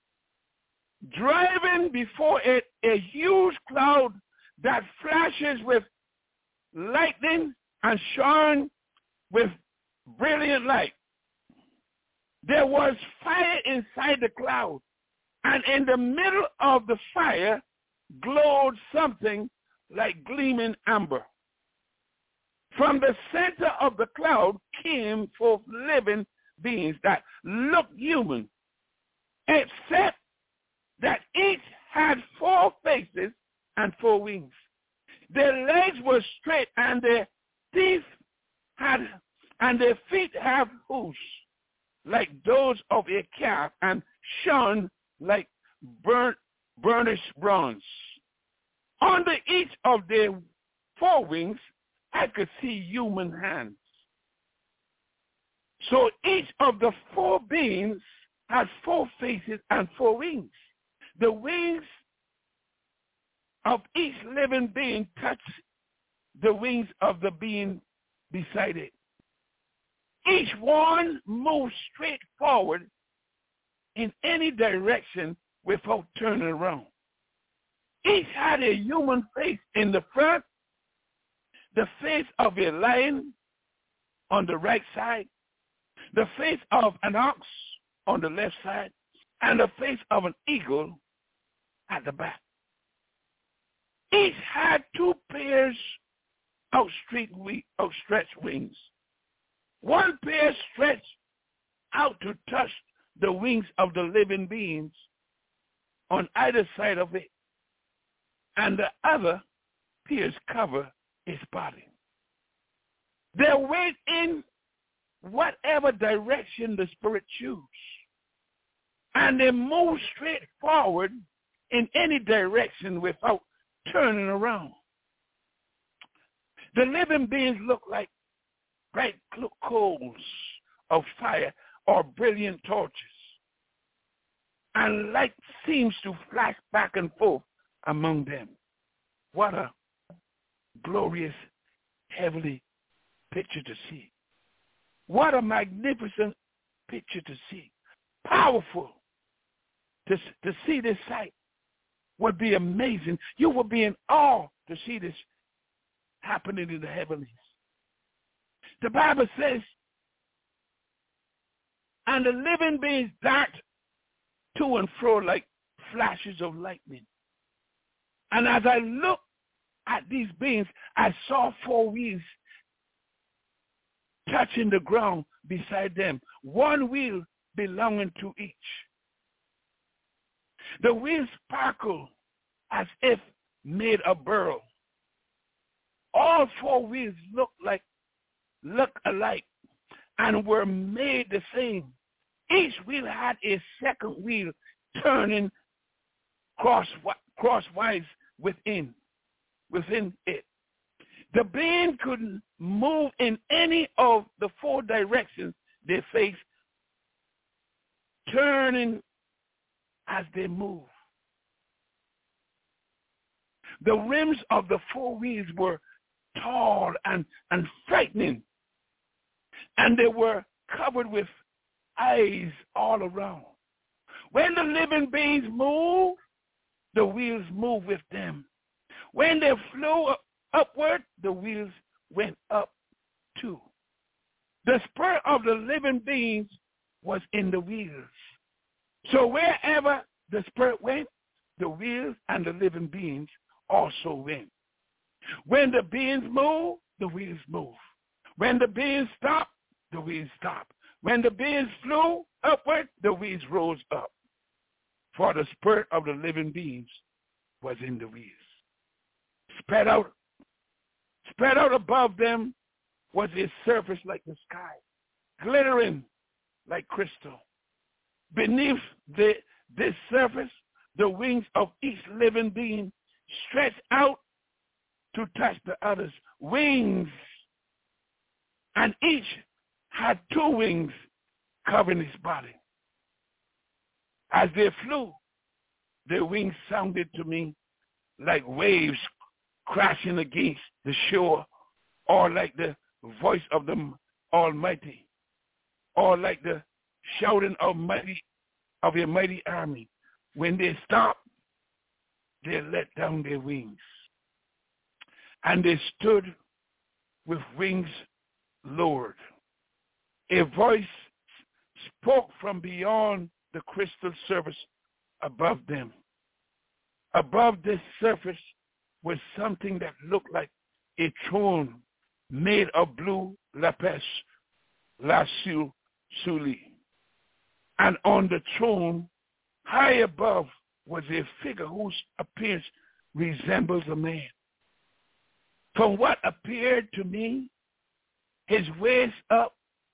driving before it a huge cloud that flashes with lightning and shone with brilliant light. There was fire inside the cloud, and in the middle of the fire glowed something like gleaming amber. From the center of the cloud came forth living beings that looked human, except that each had 4 faces and 4 wings. Their legs were straight, and their feet had hoofs like those of a calf, and shone like burnished bronze. Under each of their 4 wings, I could see human hands. So each of the 4 beings had 4 faces and 4 wings. The wings of each living being touched the wings of the being beside it. Each one moved straight forward in any direction without turning around. Each had a human face in the front, the face of a lion on the right side, the face of an ox on the left side, and the face of an eagle at the back. Each had 2 pairs outstretched wings. One pair stretched out to touch the wings of the living beings on either side of it, and the other pairs cover its body. They went in whatever direction the Spirit chose. And they move straight forward in any direction without turning around. The living beings look like bright coals of fire or brilliant torches. And light seems to flash back and forth among them. What a glorious heavenly picture to see. What a magnificent picture to see. Powerful. To see this sight would be amazing. You would be in awe to see this happening in the heavens. The Bible says, and the living beings dart to and fro like flashes of lightning. And as I looked at these beings, I saw 4 wheels touching the ground beside them, 1 wheel belonging to each. The wheels sparkle as if made of beryl. All 4 wheels look alike and were made the same. Each wheel had a second wheel turning crosswise within it. The being could move in any of the 4 directions they faced, turning as they move. The rims of the 4 wheels were tall and frightening, and they were covered with eyes all around. When the living beings moved, the wheels moved with them. When they flew upward, the wheels went up too. The spirit of the living beings was in the wheels. So wherever the spirit went, the wheels and the living beings also went. When the beings move, the wheels move. When the beings stop, the wheels stop. When the beings flew upward, the wheels rose up. For the spirit of the living beings was in the wheels. Spread out above them was a surface like the sky, glittering like crystal. Beneath this surface, the wings of each living being stretched out to touch the other's wings, and each had 2 wings covering his body. As they flew, their wings sounded to me like waves crashing against the shore, or like the voice of the Almighty, or like the shouting of a mighty army. When they stopped, they let down their wings, and they stood with wings lowered. A voice spoke from beyond the crystal surface above them. Above this surface was something that looked like a throne made of blue lapis lazuli. And on the throne, high above, was a figure whose appearance resembles a man. From what appeared to me, his waist up,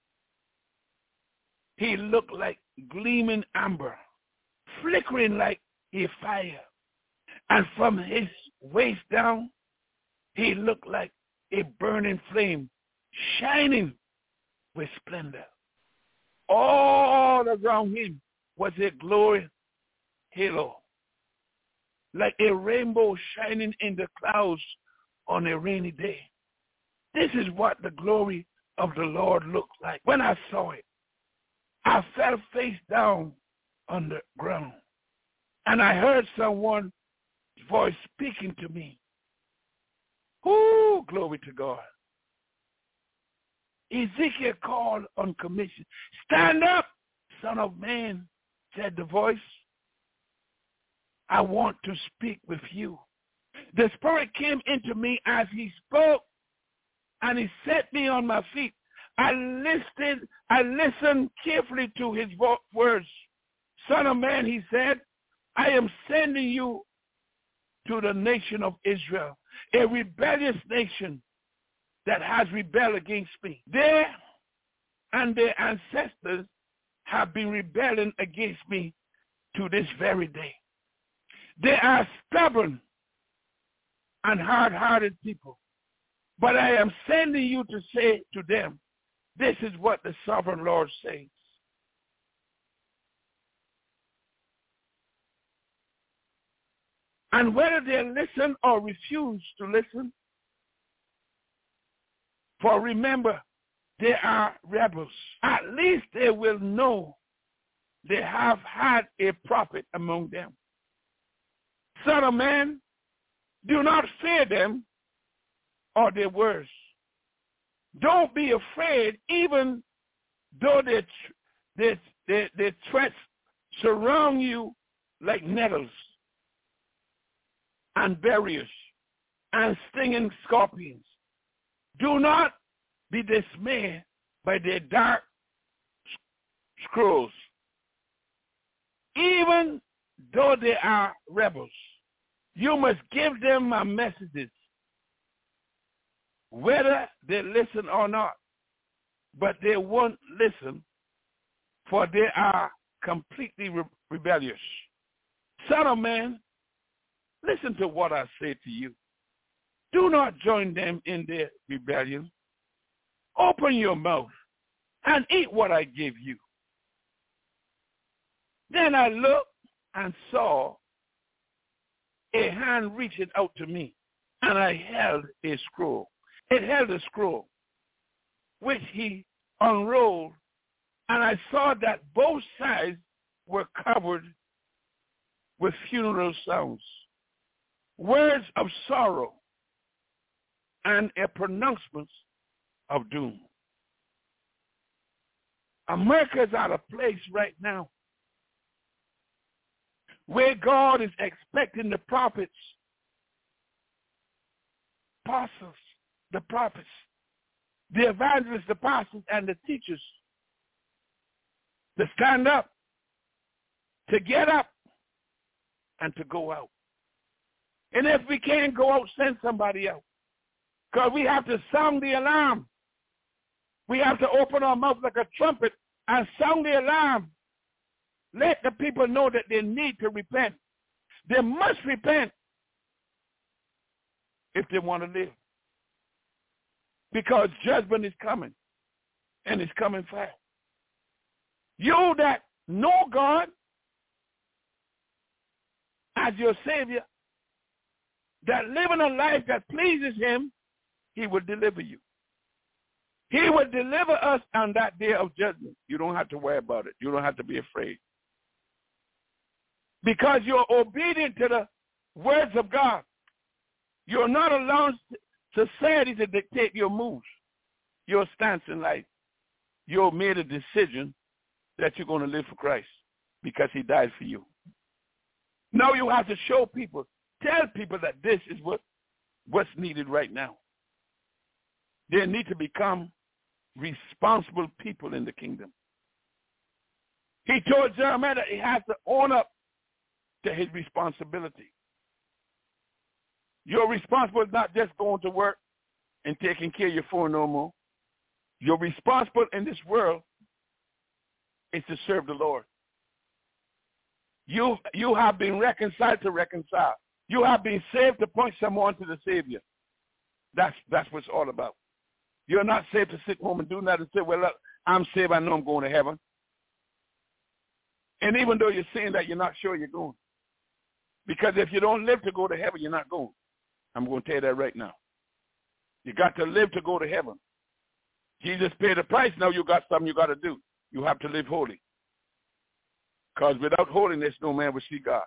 he looked like gleaming amber, flickering like a fire. And from his waist down, he looked like a burning flame, shining with splendor. All around him was a glorious halo, like a rainbow shining in the clouds on a rainy day. This is what the glory of the Lord looked like. When I saw it, I fell face down on the ground, and I heard someone's voice speaking to me. Ooh, glory to God. Ezekiel called on commission. Stand up, Son of Man, said the voice. I want to speak with you. The Spirit came into me as he spoke, and he set me on my feet. I listened carefully to his words. Son of man, he said, I am sending you to the nation of Israel, a rebellious nation that has rebelled against me. They and their ancestors have been rebelling against me to this very day. They are stubborn and hard-hearted people. But I am sending you to say to them, this is what the sovereign Lord says. And whether they listen or refuse to listen, for remember, they are rebels. At least they will know they have had a prophet among them. Son of man, do not fear them or their words. Don't be afraid, even though their threats surround you like nettles and barriers and stinging scorpions. Do not be dismayed by their dark scrolls. Even though they are rebels, you must give them my messages, whether they listen or not. But they won't listen, for they are completely rebellious. Son of man, listen to what I say to you. Do not join them in their rebellion. Open your mouth and eat what I give you. Then I looked and saw a hand reaching out to me, and I held a scroll. It held a scroll, which he unrolled, and I saw that both sides were covered with funeral sounds, words of sorrow, and a pronouncement of doom. America is at a place right now where God is expecting the prophets, apostles, the prophets, the evangelists, the pastors, and the teachers to stand up, to get up, and to go out. And if we can't go out, send somebody out. Because we have to sound the alarm. We have to open our mouth like a trumpet and sound the alarm. Let the people know that they need to repent. They must repent if they want to live. Because judgment is coming, and it's coming fast. You that know God as your Savior, that living a life that pleases him, he will deliver you. He will deliver us on that day of judgment. You don't have to worry about it. You don't have to be afraid. Because you're obedient to the words of God. You're not allowing society to dictate your moves, your stance in life. You've made a decision that you're going to live for Christ because he died for you. Now you have to show people, tell people that this is what's needed right now. They need to become responsible people in the kingdom. He told Jeremiah that he has to own up to his responsibility. You're responsible not just going to work and taking care of your phone no more. You're responsible in this world is to serve the Lord. You have been reconciled to reconcile. You have been saved to point someone to the Savior. That's what it's all about. You're not saved to sit home and do nothing and say, well, look, I'm saved, I know I'm going to heaven. And even though you're saying that, you're not sure you're going. Because if you don't live to go to heaven, you're not going. I'm going to tell you that right now. You got to live to go to heaven. Jesus paid the price. Now you got something you got to do. You have to live holy. Because without holiness, no man will see God.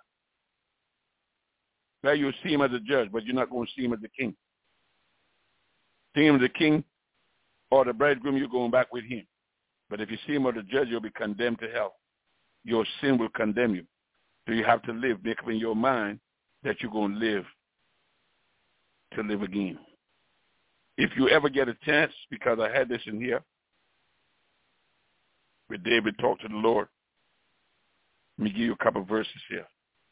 Now you'll see him as a judge, but you're not going to see him as the king. See him as the king or the bridegroom, you're going back with him. But if you see him as the judge, you'll be condemned to hell. Your sin will condemn you. So you have to live, make up in your mind that you're going to live again. If you ever get a chance, because I had this in here, where David talked to the Lord. Let me give you a couple of verses here.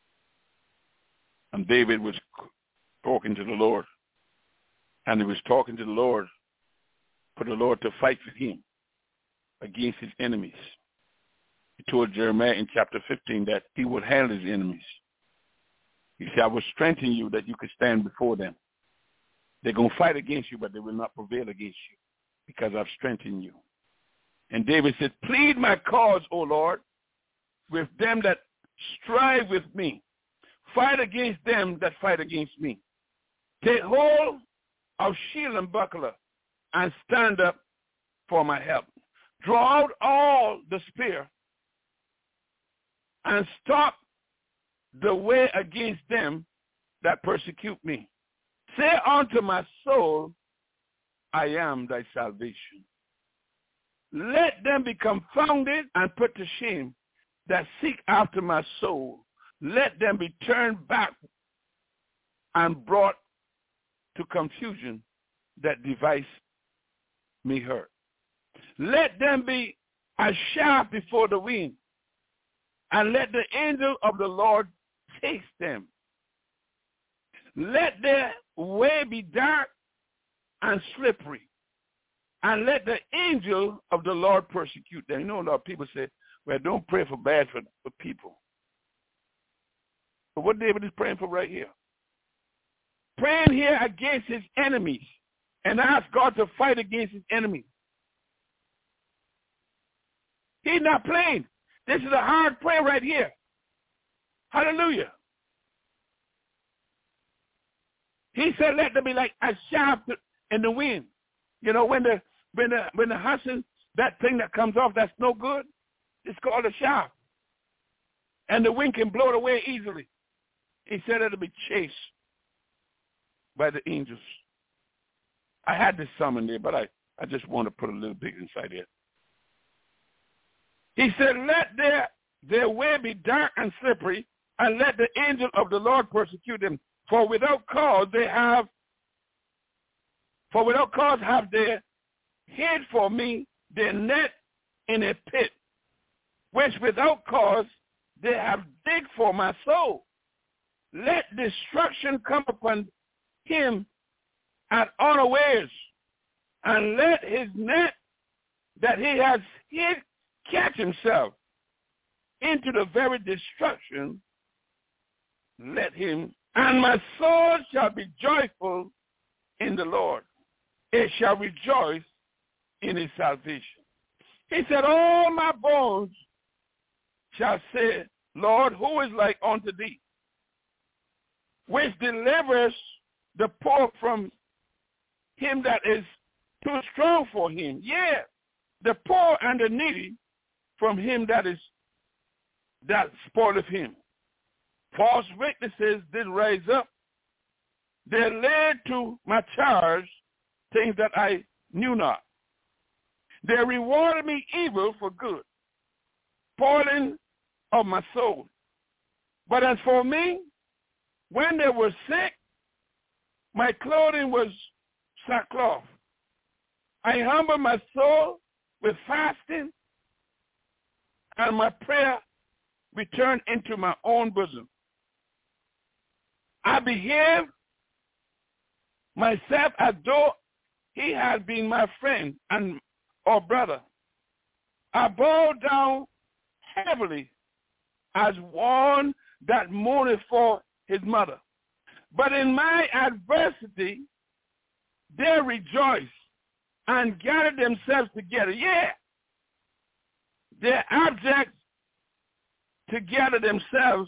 And David was talking to the Lord. And he was talking to the Lord for the Lord to fight for him against his enemies. He told Jeremiah in chapter 15 that he would handle his enemies. He said, I will strengthen you that you could stand before them. They're going to fight against you, but they will not prevail against you because I've strengthened you. And David said, plead my cause, O Lord, with them that strive with me. Fight against them that fight against me. Take hold of shield and buckler and stand up for my help. Draw out all the spear and stop the way against them that persecute me. Say unto my soul, I am thy salvation. Let them be confounded and put to shame that seek after my soul. Let them be turned back and brought to confusion that devise me hurt. Let them be as chaff before the wind, and let the angel of the Lord chase them. Let their way be dark and slippery, and let the angel of the Lord persecute them. You know, a lot of people say, well, don't pray for bad for people. But what David is praying for right here? Praying here against his enemies and ask God to fight against his enemies. He's not playing. This is a hard prayer right here. Hallelujah. He said, let them be like a shaft in the wind. You know, when the hustle, that thing that comes off that's no good, it's called a shaft. And the wind can blow it away easily. He said it'll be chased by the angels. I had this summon there, but I just want to put a little bit inside there. He said, let their way be dark and slippery, and let the angel of the Lord persecute them. For without cause have they hid for me their net in a pit, which without cause they have digged for my soul. Let destruction come upon him at unawares, and let his net that he has hid catch himself into the very destruction. Let him, and my soul shall be joyful in the Lord. It shall rejoice in his salvation. He said, all my bones shall say, Lord, who is like unto thee, which delivers the poor from him that is too strong for him. Yeah, the poor and the needy from him that spoileth him. False witnesses did rise up. They laid to my charge things that I knew not. They rewarded me evil for good, spoiling of my soul. But as for me, when they were sick, my clothing was sackcloth. I humbled my soul with fasting, and my prayer returned into my own bosom. I behaved myself as though he had been my friend or brother. I bowed down heavily as one that mourneth for his mother. But in my adversity, they rejoiced and gathered themselves together. Yeah, they're abject to gather themselves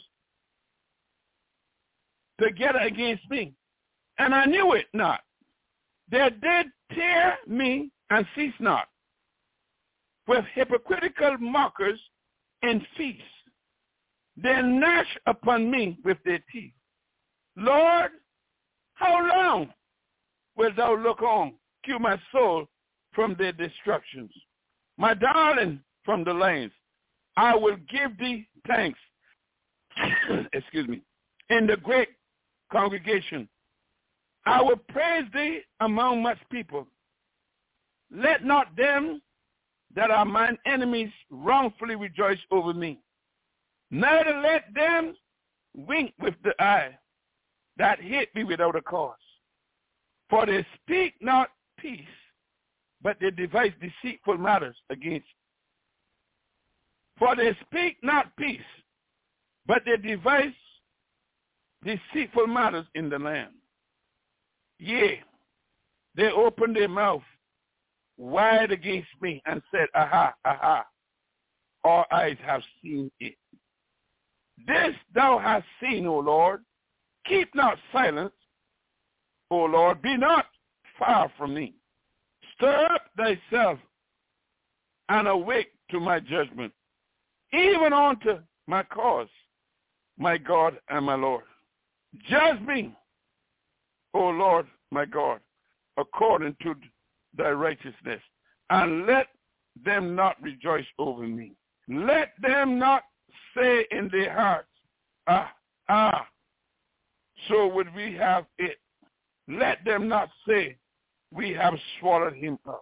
together against me. And I knew it not. They did tear me and cease not. With hypocritical mockers in feast, they gnash upon me with their teeth. Lord, how long wilt thou look on, keep my soul from their destructions? My darling, from the lions, I will give thee thanks, excuse me, in the great congregation. I will praise thee among much people. Let not them that are mine enemies wrongfully rejoice over me. Neither let them wink with the eye that hate me without a cause. For they speak not peace, but they devise deceitful matters against For they speak not peace, but they devise deceitful matters in the land. Yea, they opened their mouth wide against me and said, Aha, aha, our eyes have seen it. This thou hast seen, O Lord. Keep not silence, O Lord. Be not far from me. Stir up thyself and awake to my judgment, even unto my cause, my God and my Lord. Judge me, O Lord, my God, according to thy righteousness, and let them not rejoice over me. Let them not say in their hearts, Ah, ah, so would we have it. Let them not say, we have swallowed him up.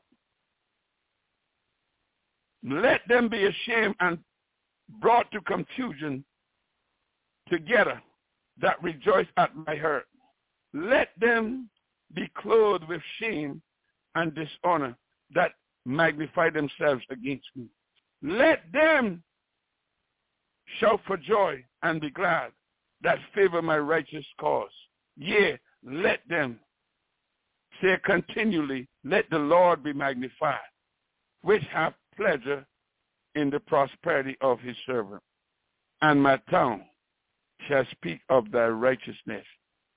Let them be ashamed and brought to confusion together that rejoice at my hurt. Let them be clothed with shame and dishonor that magnify themselves against me. Let them shout for joy and be glad that favor my righteous cause. Yea, let them say continually, let the Lord be magnified, which have pleasure in the prosperity of his servant. And my tongue shall speak of thy righteousness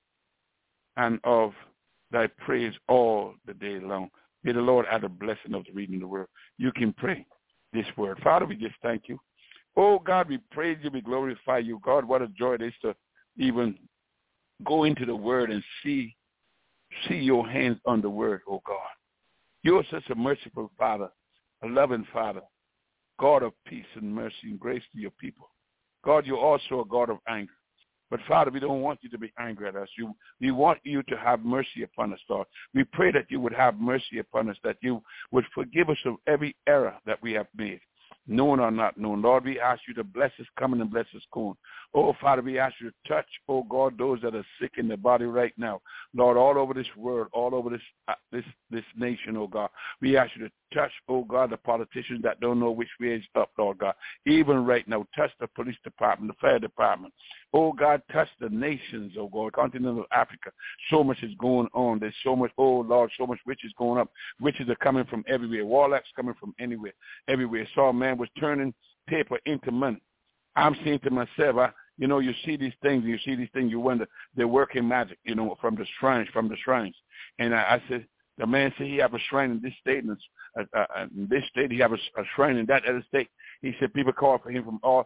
and of thy praise all the day long. May the Lord add a blessing of the reading of the word. You can pray this word. Father, we just thank you. Oh, God, we praise you, we glorify you. God, what a joy it is to even go into the word and see your hands on the word, oh God. You are such a merciful Father, a loving Father, God of peace and mercy and grace to your people. God, you're also a God of anger. But, Father, we don't want you to be angry at us. We want you to have mercy upon us, Lord. We pray that you would have mercy upon us, that you would forgive us of every error that we have made, known or not known. Lord, we ask you to bless us coming and bless us going. Oh, Father, we ask you to touch, oh God, those that are sick in their body right now. Lord, all over this world, all over this nation, oh God. We ask you to touch, oh God, the politicians that don't know which way is up, Lord God. Even right now, touch the police department, the fire department. Oh God, touch the nations, oh God, continental Africa. So much is going on. There's so much, oh Lord, so much riches going up. Riches are coming from everywhere. Warlocks coming from anywhere, everywhere. Saw a man was turning paper into money. I'm saying to myself, you see these things, you wonder, they're working magic, from the shrines. And I said, the man said he have a shrine in this state, and in this state he have a shrine in that other state. He said people call for him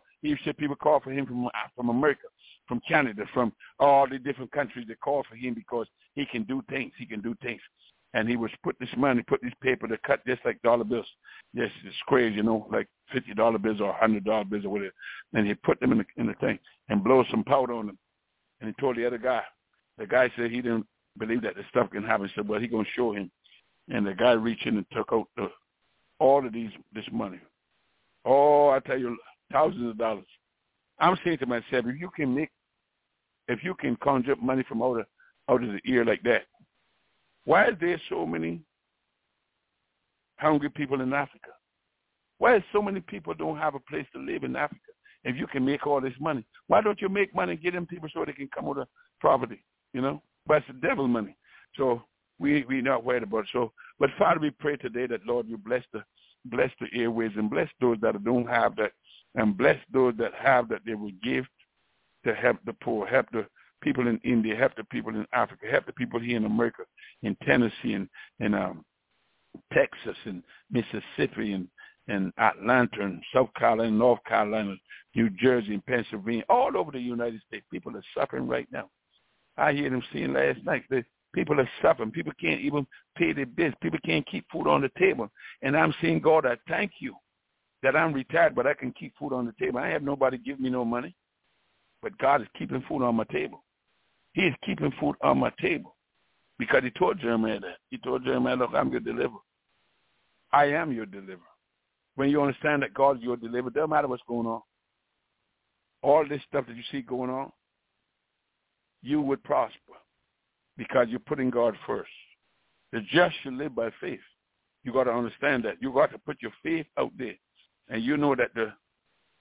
from America, from Canada, from all the different countries. They call for him because he can do things. And he was put this paper to cut just like dollar bills, just squares, like $50 bills or $100 bills or whatever. And he put them in the thing and blow some powder on them. And he told the other guy. The guy said he didn't believe that the stuff can happen. He said, well, he's going to show him. And the guy reached in and took out all of this money. Oh, I tell you, thousands of dollars. I'm saying to myself, if you can conjure up money from out of the ear like that, why is there so many hungry people in Africa? Why is so many people don't have a place to live in Africa? If you can make all this money, why don't you make money and get them people so they can come with a property, But it's the devil money. So we're not worried about it. So, but Father, we pray today that, Lord, you bless the airways and bless those that don't have that, and bless those that have that they will give to help the poor, help the people in India, help the people in Africa, help the people here in America, in Tennessee, and Texas, and Mississippi, and Atlanta, and South Carolina, North Carolina, New Jersey, and Pennsylvania, all over the United States. People are suffering right now. I hear them saying last night that people are suffering. People can't even pay their bills. People can't keep food on the table. And I'm saying, God, I thank you that I'm retired, but I can keep food on the table. I have nobody give me no money, but God is keeping food on my table. He is keeping food on my table because he told Jeremiah that. He told Jeremiah, look, I'm your deliverer. I am your deliverer. When you understand that God is your deliverer, it doesn't matter what's going on. All this stuff that you see going on, you would prosper because you're putting God first. The just shall live by faith. You got to understand that. You got to put your faith out there. And you know that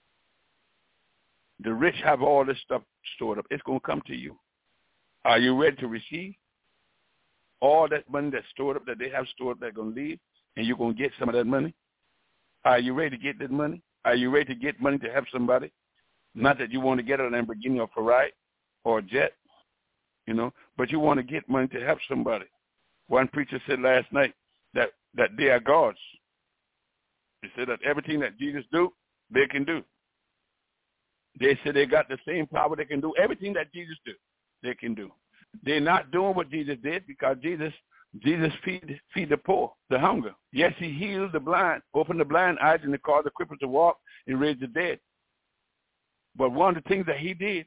The rich have all this stuff stored up. It's going to come to you. Are you ready to receive all that money that's stored up, that they have stored up, that's going to leave, and you're going to get some of that money? Are you ready to get that money? Are you ready to get money to help somebody? Not that you want to get a Lamborghini or Ferrari or a jet, but you want to get money to help somebody. One preacher said last night that they are gods. He said that everything that Jesus do, they can do. They said they got the same power. They can do everything that Jesus do. They can do. They're not doing what Jesus did because Jesus feed the poor, the hunger. Yes, he healed the blind, opened the blind eyes, and he caused the crippled to walk and raised the dead. But one of the things that he did,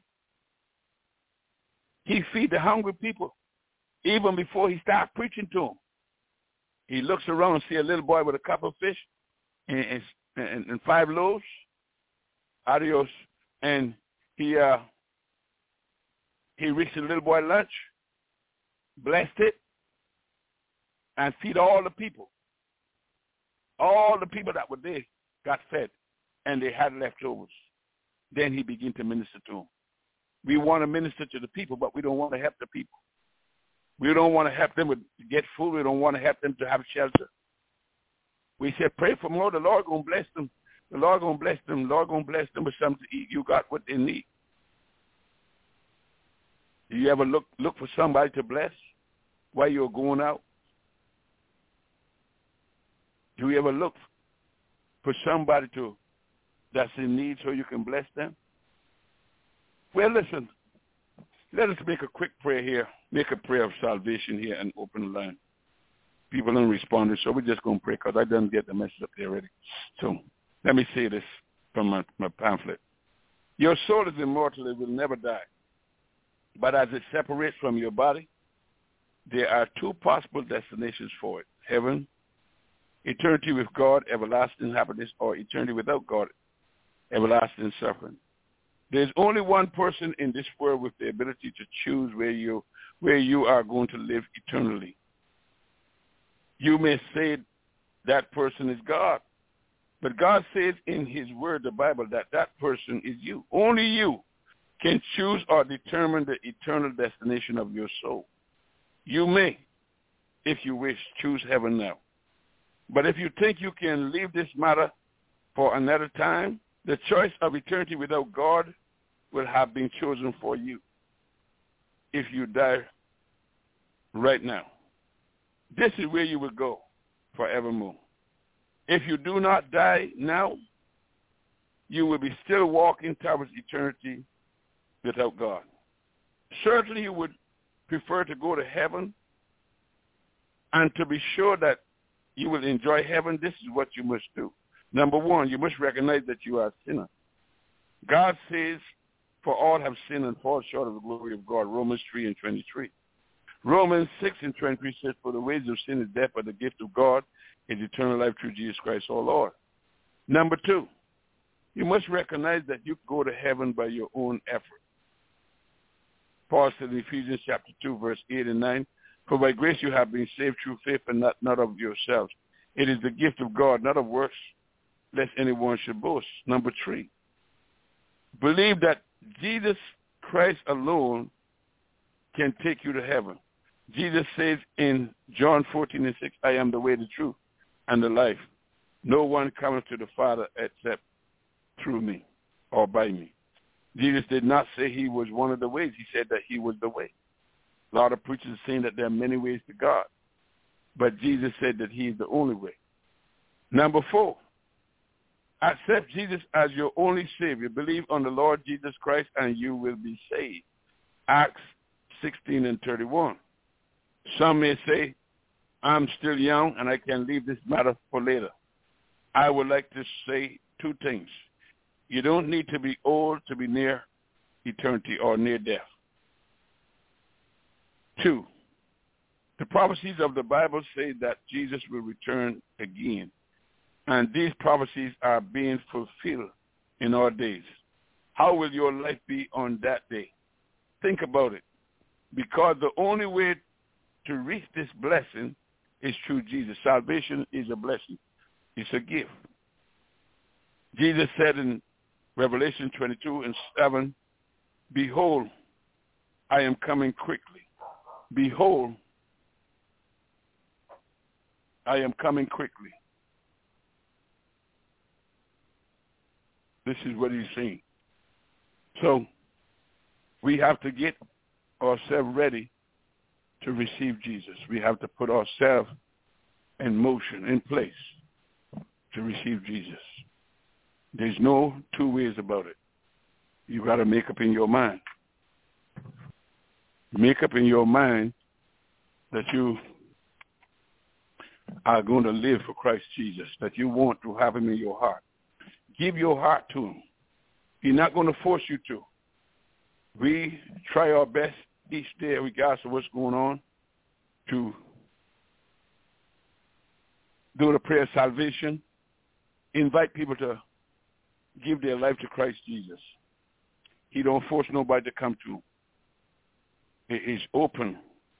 he feed the hungry people even before he started preaching to them. He looks around and see a little boy with a couple of fish and 5 loaves. Adios. And he reached the little boy lunch, blessed it, and feed all the people. All the people that were there got fed, and they had leftovers. Then he began to minister to them. We want to minister to the people, but we don't want to help the people. We don't want to help them to get food. We don't want to help them to have shelter. We said, pray for more. The Lord going to bless them. The Lord going to bless them. The Lord going to bless them with something to eat. You got what they need. Do you ever look for somebody to bless while you're going out? Do you ever look for somebody that's in need so you can bless them? Well, listen, let us make a quick prayer here, make a prayer of salvation here and open the line. People don't respond, so we're just going to pray because I didn't get the message up there already. So let me say this from my pamphlet. Your soul is immortal, it will never die. But as it separates from your body, there are 2 possible destinations for it. Heaven, eternity with God, everlasting happiness, or eternity without God, everlasting suffering. There's only one person in this world with the ability to choose where you are going to live eternally. You may say that person is God, but God says in his word, the Bible, that person is you. Only you can choose or determine the eternal destination of your soul. You may, if you wish, choose heaven now. But if you think you can leave this matter for another time, the choice of eternity without God will have been chosen for you if you die right now. This is where you will go forevermore. If you do not die now, you will be still walking towards eternity without God. Certainly you would prefer to go to heaven, and to be sure that you will enjoy heaven, this is what you must do. Number 1, you must recognize that you are a sinner. God says, for all have sinned and fall short of the glory of God, Romans 3:23. Romans 6:23 says, for the wages of sin is death, but the gift of God is eternal life through Jesus Christ our Lord. Number 2, you must recognize that you go to heaven by your own effort. Paul said in Ephesians chapter 2, verse 8 and 9, for by grace you have been saved through faith and not of yourselves. It is the gift of God, not of works, lest anyone should boast. Number 3, believe that Jesus Christ alone can take you to heaven. Jesus says in John 14:6, I am the way, the truth, and the life. No one cometh to the Father except through me or by me. Jesus did not say he was one of the ways. He said that he was the way. A lot of preachers are saying that there are many ways to God, but Jesus said that he is the only way. Number 4, accept Jesus as your only Savior. Believe on the Lord Jesus Christ and you will be saved. Acts 16:31. Some may say, I'm still young and I can leave this matter for later. I would like to say 2 things. You don't need to be old to be near eternity or near death. 2, the prophecies of the Bible say that Jesus will return again. And these prophecies are being fulfilled in our days. How will your life be on that day? Think about it. Because the only way to reach this blessing is through Jesus. Salvation is a blessing. It's a gift. Jesus said in Revelation 22:7, behold, I am coming quickly. Behold, I am coming quickly. This is what he's saying. So we have to get ourselves ready to receive Jesus. We have to put ourselves in motion, in place, to receive Jesus. There's no two ways about it. You got to make up in your mind. Make up in your mind that you are going to live for Christ Jesus, that you want to have him in your heart. Give your heart to him. He's not going to force you to. We try our best each day, regardless of what's going on, to do the prayer of salvation, invite people to give their life to Christ Jesus. He don't force nobody to come to him. It is open.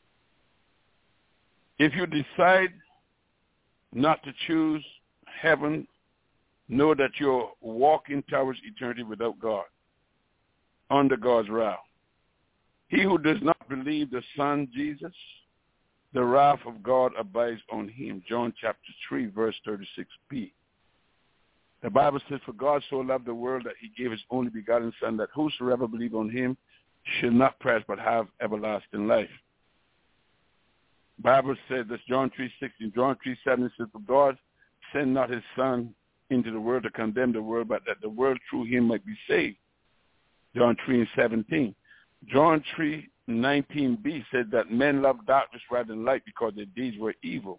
If you decide not to choose heaven, know that you're walking towards eternity without God, under God's wrath. He who does not believe the Son, Jesus, the wrath of God abides on him. John chapter 3, verse 36b. The Bible says, for God so loved the world that he gave his only begotten Son, that whosoever believe on him should not perish but have everlasting life. The Bible says, that's John 3:16. John 3:7 says, for God sent not his Son into the world to condemn the world, but that the world through him might be saved. John 3:17. John 3:19b said that men love darkness rather than light because their deeds were evil.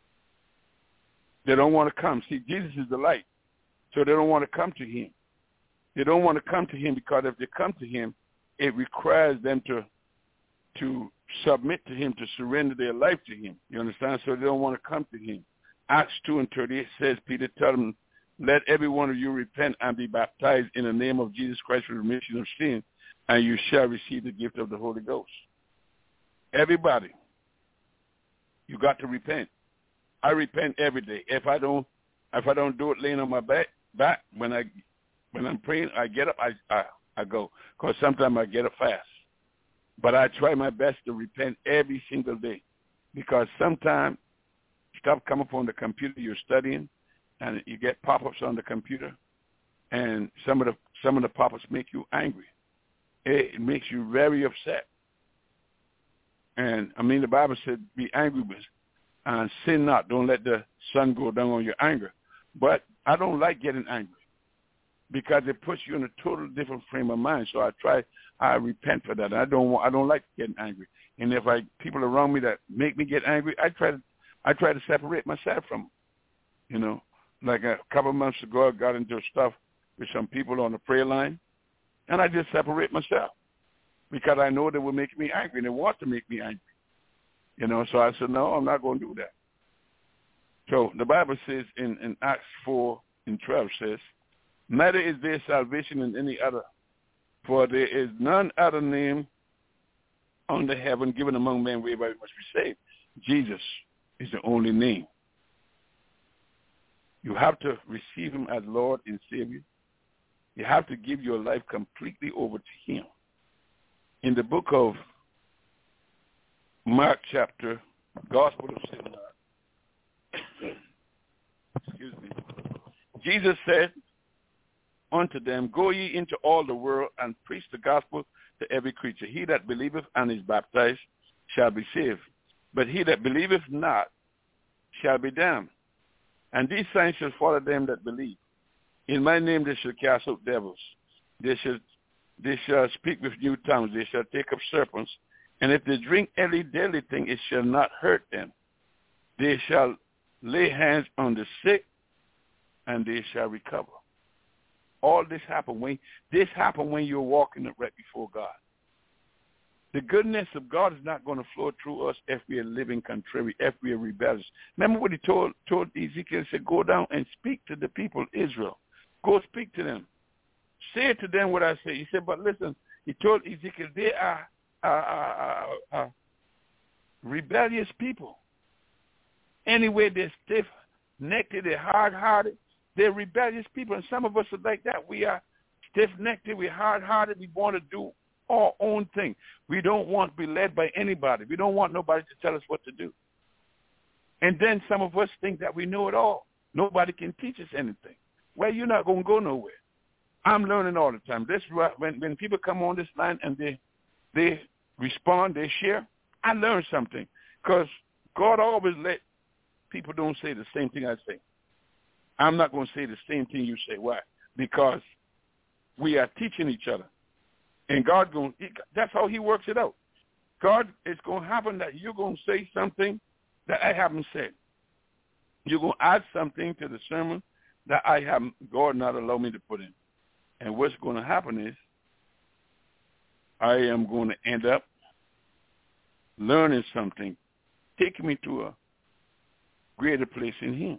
They don't want to come. See, Jesus is the light, so they don't want to come to him. They don't want to come to him because if they come to him, it requires them to submit to him, to surrender their life to him. You understand? So they don't want to come to him. Acts 2:38 says, Peter told them, let every one of you repent and be baptized in the name of Jesus Christ for the remission of sin, and you shall receive the gift of the Holy Ghost. Everybody, you got to repent. I repent every day. If I don't do it laying on my back when I'm praying, I get up, I go, because sometimes I get up fast. But I try my best to repent every single day, because sometimes stuff come up on the computer you're studying, and you get pop-ups on the computer, and some of the pop-ups make you angry. It makes you very upset. And I mean, the Bible said, "Be angry and sin not. Don't let the sun go down on your anger." But I don't like getting angry because it puts you in a total different frame of mind. So I repent for that. I don't like getting angry. And if people around me that make me get angry, I try to separate myself from them. You know, like a couple of months ago, I got into stuff with some people on the prayer line, and I just separate myself because I know they will make me angry and they want to make me angry. You know, so I said, no, I'm not going to do that. So the Bible says in Acts 4:12 says, neither is there salvation in any other, for there is none other name under heaven given among men whereby we must be saved. Jesus is the only name. You have to receive him as Lord and Savior. You have to give your life completely over to him. In the book of Mark chapter, Gospel of St. Mark, excuse me, Jesus said unto them, go ye into all the world and preach the gospel to every creature. He that believeth and is baptized shall be saved, but he that believeth not shall be damned. And these signs shall follow them that believe. In my name they shall cast out devils. They shall speak with new tongues. They shall take up serpents. And if they drink any deadly thing, it shall not hurt them. They shall lay hands on the sick, and they shall recover. All this happen when you're walking right before God. The goodness of God is not going to flow through us if we are living contrary, if we are rebellious. Remember what he told Ezekiel? He said, go down and speak to the people of Israel. Go speak to them. Say to them what I say. He said, but listen, he told Ezekiel, they are rebellious people. Anyway, they're stiff-necked, they're hard-hearted. They're rebellious people, and some of us are like that. We are stiff-necked, we're hard-hearted, we want to do our own thing. We don't want to be led by anybody. We don't want nobody to tell us what to do. And then some of us think that we know it all. Nobody can teach us anything. Well, you're not going to go nowhere. I'm learning all the time. This when people come on this line and they respond, they share, I learn something. Because God always let people don't say the same thing I say. I'm not going to say the same thing you say. Why? Because we are teaching each other. And that's how he works it out. God, it's going to happen that you're going to say something that I haven't said. You're going to add something to the sermon that I haven't, God not allowed me to put in. And what's going to happen is I am going to end up learning something, taking me to a greater place in him.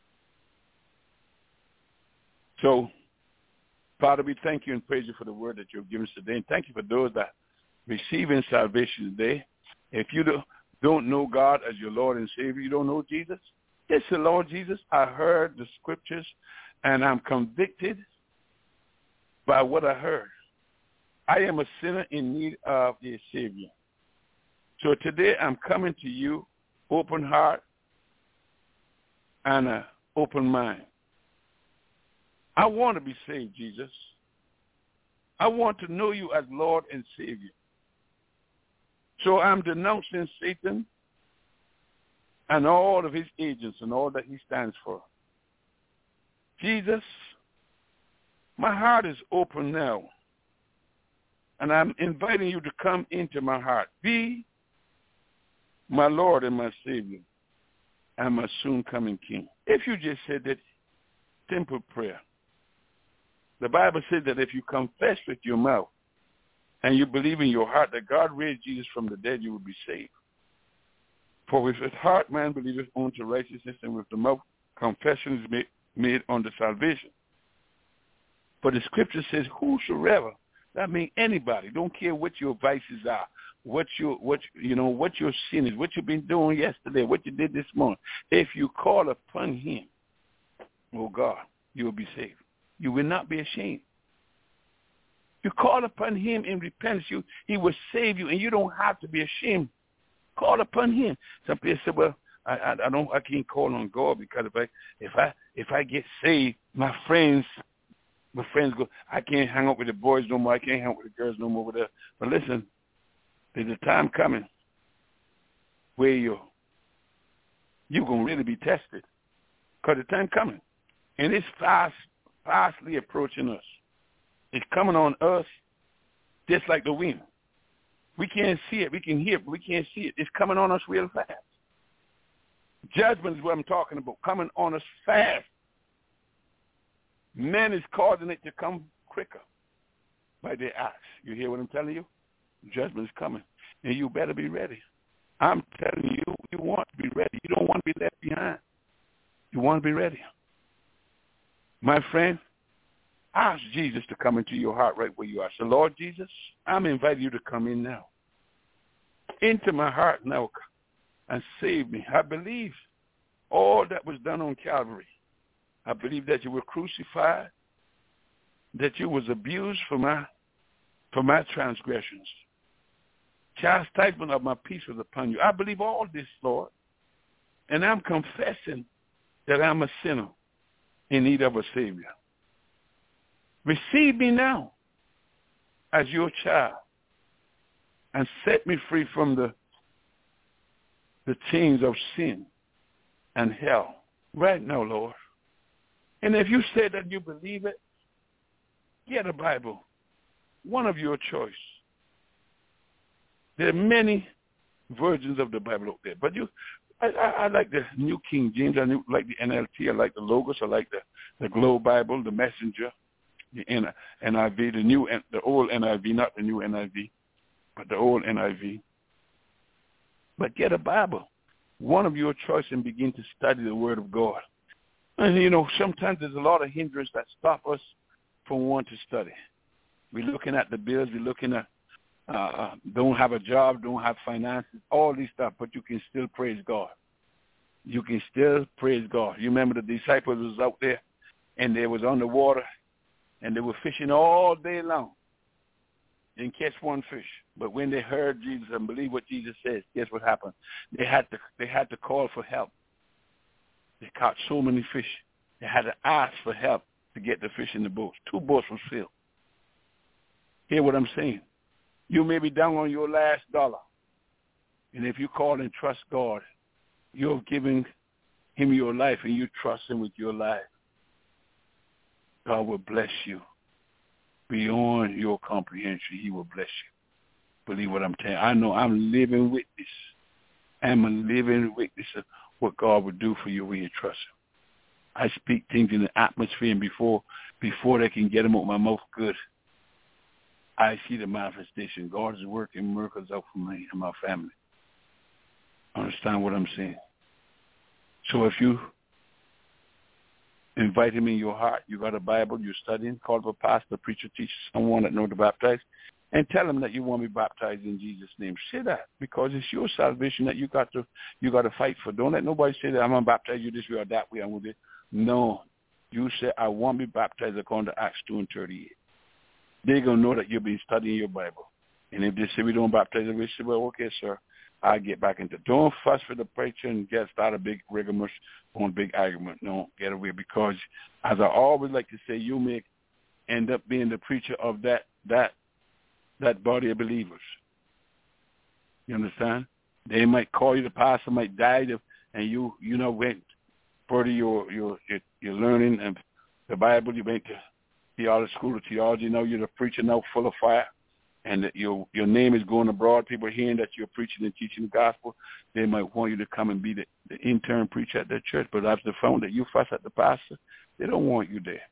So, Father, we thank you and praise you for the word that you've given us today. And thank you for those that receiving salvation today. If you don't know God as your Lord and Savior, you don't know Jesus, just say, Lord Jesus, I heard the scriptures and I'm convicted by what I heard. I am a sinner in need of a Savior. So today I'm coming to you, open heart and an open mind. I want to be saved, Jesus. I want to know you as Lord and Savior. So I'm denouncing Satan and all of his agents and all that he stands for. Jesus, my heart is open now, and I'm inviting you to come into my heart. Be my Lord and my Savior and my soon-coming King. If you just said that simple prayer, the Bible says that if you confess with your mouth and you believe in your heart that God raised Jesus from the dead, you will be saved. For with his heart man believeth unto righteousness, and with the mouth confession is made unto salvation. But the scripture says, whosoever, that means anybody, don't care what your vices are, what your sin is, what you've been doing yesterday, what you did this morning. If you call upon him, oh God, you will be saved. You will not be ashamed. You call upon him in repentance, he will save you, and you don't have to be ashamed. Call upon him. Some people say, well, I can't call on God because if I get saved, my friends go, I can't hang out with the boys no more, I can't hang out with the girls no more over there. But listen, there's a time coming where you're going to really be tested. Because the time coming. And it's fastly approaching us. It's coming on us just like the wind. We can't see it. We can hear it, but we can't see it. It's coming on us real fast. Judgment is what I'm talking about, coming on us fast. Man is causing it to come quicker by their acts. You hear what I'm telling you? Judgment is coming, and you better be ready. I'm telling you, you want to be ready. You don't want to be left behind. You want to be ready. My friend, ask Jesus to come into your heart right where you are. So, Lord Jesus, I'm inviting you to come in now. Into my heart now and save me. I believe all that was done on Calvary. I believe that you were crucified, that you was abused for my transgressions. Chastisement of my peace was upon you. I believe all this, Lord, and I'm confessing that I'm a sinner in need of a Savior. Receive me now as your child and set me free from the chains of sin and hell right now, Lord. And if you say that you believe it, get a Bible, one of your choice. There are many versions of the Bible out there, but I like the New King James, I like the NLT, I like the Logos, I like the Globe Bible, the Messenger, the NIV, the old NIV, not the new NIV, but the old NIV. But get a Bible, one of your choice, and begin to study the Word of God. And, sometimes there's a lot of hindrance that stop us from wanting to study. We're looking at the bills, we're looking at don't have a job, don't have finances, all these stuff, but you can still praise God. You can still praise God. You remember the disciples was out there, and they was on the water, and they were fishing all day long. Didn't catch one fish. But when they heard Jesus and believed what Jesus says, guess what happened? They had to call for help. They caught so many fish. They had to ask for help to get the fish in the boats. 2 boats were filled. Hear what I'm saying? You may be down on your last dollar. And if you call and trust God, you're giving him your life and you trust him with your life. God will bless you beyond your comprehension. He will bless you. Believe what I'm telling you. I know I'm living witness. I'm a living witness of what God will do for you when you trust him. I speak things in the atmosphere, and before they can get them out my mouth good, I see the manifestation. God is working miracles out for me and my family. Understand what I'm saying? So if you invite him in your heart, you got a Bible, you're studying, call up a pastor, preacher, teacher, someone that knows to baptize, and tell them that you want to be baptized in Jesus' name. Say that, because it's your salvation that you got to fight for. Don't let nobody say that I'm going to baptize you this way or that way. I'm going to. No. You say, I want to be baptized according to Acts 2:38. They're going to know that you've been studying your Bible. And if they say we don't baptize, we say, well, okay, sir, I'll get back into it. Don't fuss for the preacher and start a big rigmarole on a big argument. No, get away, because as I always like to say, you may end up being the preacher of that body of believers. You understand? They might call you, the pastor might die, and you went further your learning and the Bible. You went to theology school of theology. Now you're the preacher now, full of fire, and that your name is going abroad. People hearing that you're preaching and teaching the gospel. They might want you to come and be the intern preacher at their church. But after they found that you fuss at the pastor, they don't want you there.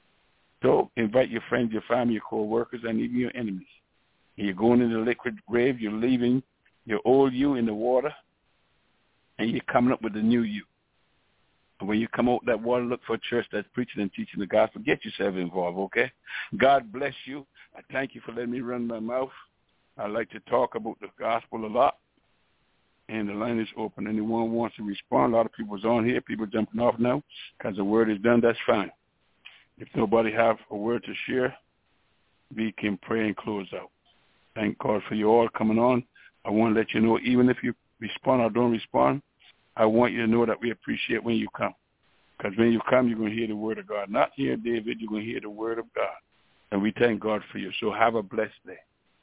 So invite your friends, your family, your co-workers, and even your enemies. And you're going into the liquid grave. You're leaving your old you in the water, and you're coming up with the new you. And when you come out that water, look for a church that's preaching and teaching the gospel. Get yourself involved, okay? God bless you. I thank you for letting me run my mouth. I like to talk about the gospel a lot. And the line is open. Anyone wants to respond? A lot of people's on here. People jumping off now because the word is done. That's fine. If nobody have a word to share, we can pray and close out. Thank God for you all coming on. I want to let you know, even if you respond or don't respond, I want you to know that we appreciate when you come. Because when you come, you're going to hear the word of God. Not hear David, you're going to hear the word of God. And we thank God for you. So have a blessed day.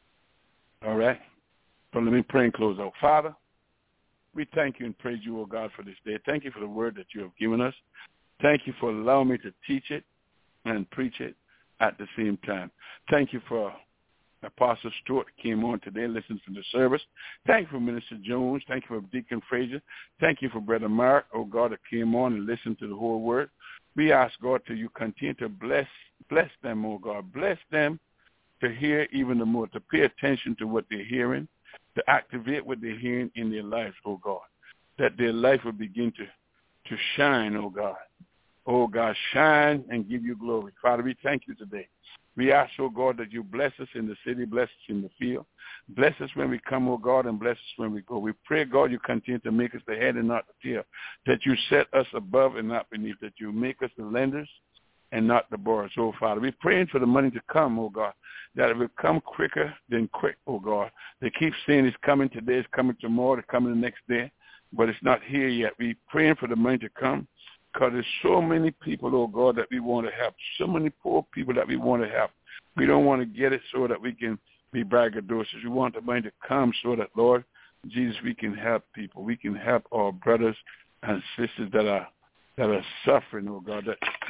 All right? So let me pray and close out. Father, we thank you and praise you, O God, for this day. Thank you for the word that you have given us. Thank you for allowing me to teach it and preach it at the same time. Thank you for Apostle Stewart came on today and listened to the service. Thank you for Minister Jones. Thank you for Deacon Frazier. Thank you for Brother Mark, oh God, that came on and listened to the whole word. We ask, God, to you continue to bless them, oh God. Bless them to hear even the more, to pay attention to what they're hearing, to activate what they're hearing in their lives, oh God, that their life will begin to shine, oh God. Oh God, shine and give you glory. Father, we thank you today. We ask, oh God, that you bless us in the city, bless us in the field. Bless us when we come, oh God, and bless us when we go. We pray, God, you continue to make us the head and not the tail, that you set us above and not beneath, that you make us the lenders and not the borrowers. Oh, Father, we're praying for the money to come, oh God, that it will come quicker than quick, oh God. They keep saying it's coming today, it's coming tomorrow, it's coming the next day, but it's not here yet. We're praying for the money to come, because there's so many people, oh God, that we want to help, so many poor people that we want to help. We don't want to get it so that we can be braggadocious. We want the money to come so that, Lord Jesus, we can help people. We can help our brothers and sisters that are suffering, oh God,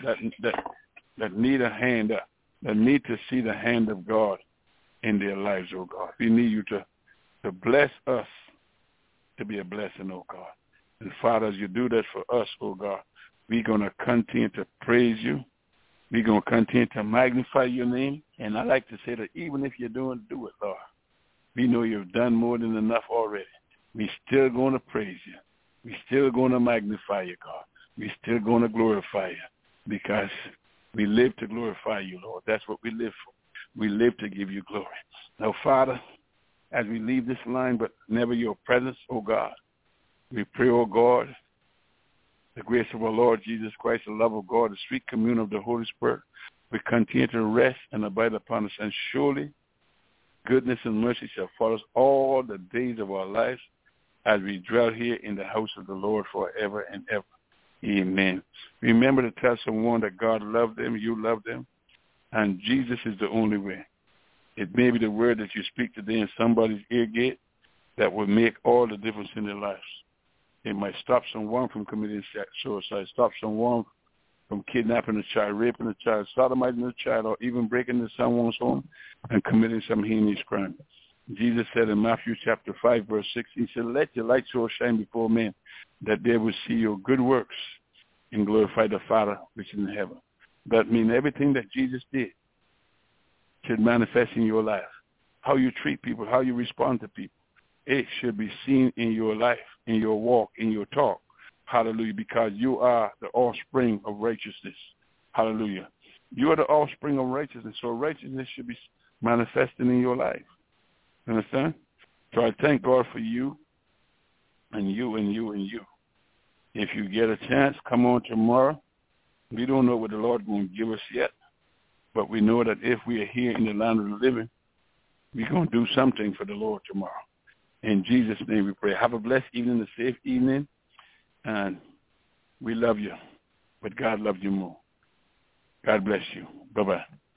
that need a hand, that need to see the hand of God in their lives, oh God. We need you to bless us to be a blessing, oh God. And Father, as you do that for us, oh God, we're going to continue to praise you. We're going to continue to magnify your name. And I like to say that even if you don't do it, Lord, we know you've done more than enough already. We're still going to praise you. We're still going to magnify you, God. We're still going to glorify you, because we live to glorify you, Lord. That's what we live for. We live to give you glory. Now, Father, as we leave this line, but never your presence, oh God, we pray, oh God, the grace of our Lord Jesus Christ, the love of God, the sweet communion of the Holy Spirit, we continue to rest and abide upon us. And surely goodness and mercy shall follow us all the days of our lives as we dwell here in the house of the Lord forever and ever. Amen. Remember to tell someone that God loved them, you love them, and Jesus is the only way. It may be the word that you speak today in somebody's ear gate that will make all the difference in their lives. It might stop someone from committing suicide, stop someone from kidnapping a child, raping a child, sodomizing a child, or even breaking into someone's home and committing some heinous crime. Jesus said in Matthew chapter 5, verse 6, he said, let your light so shine before men that they will see your good works and glorify the Father which is in heaven. That means everything that Jesus did should manifest in your life. How you treat people, how you respond to people, it should be seen in your life, in your walk, in your talk. Hallelujah, because you are the offspring of righteousness. Hallelujah. You are the offspring of righteousness, so righteousness should be manifesting in your life. You understand? So I thank God for you and you and you and you. If you get a chance, come on tomorrow. We don't know what the Lord is going to give us yet, but we know that if we are here in the land of the living, we're going to do something for the Lord tomorrow. In Jesus' name we pray. Have a blessed evening, a safe evening, and we love you, but God loves you more. God bless you. Bye-bye.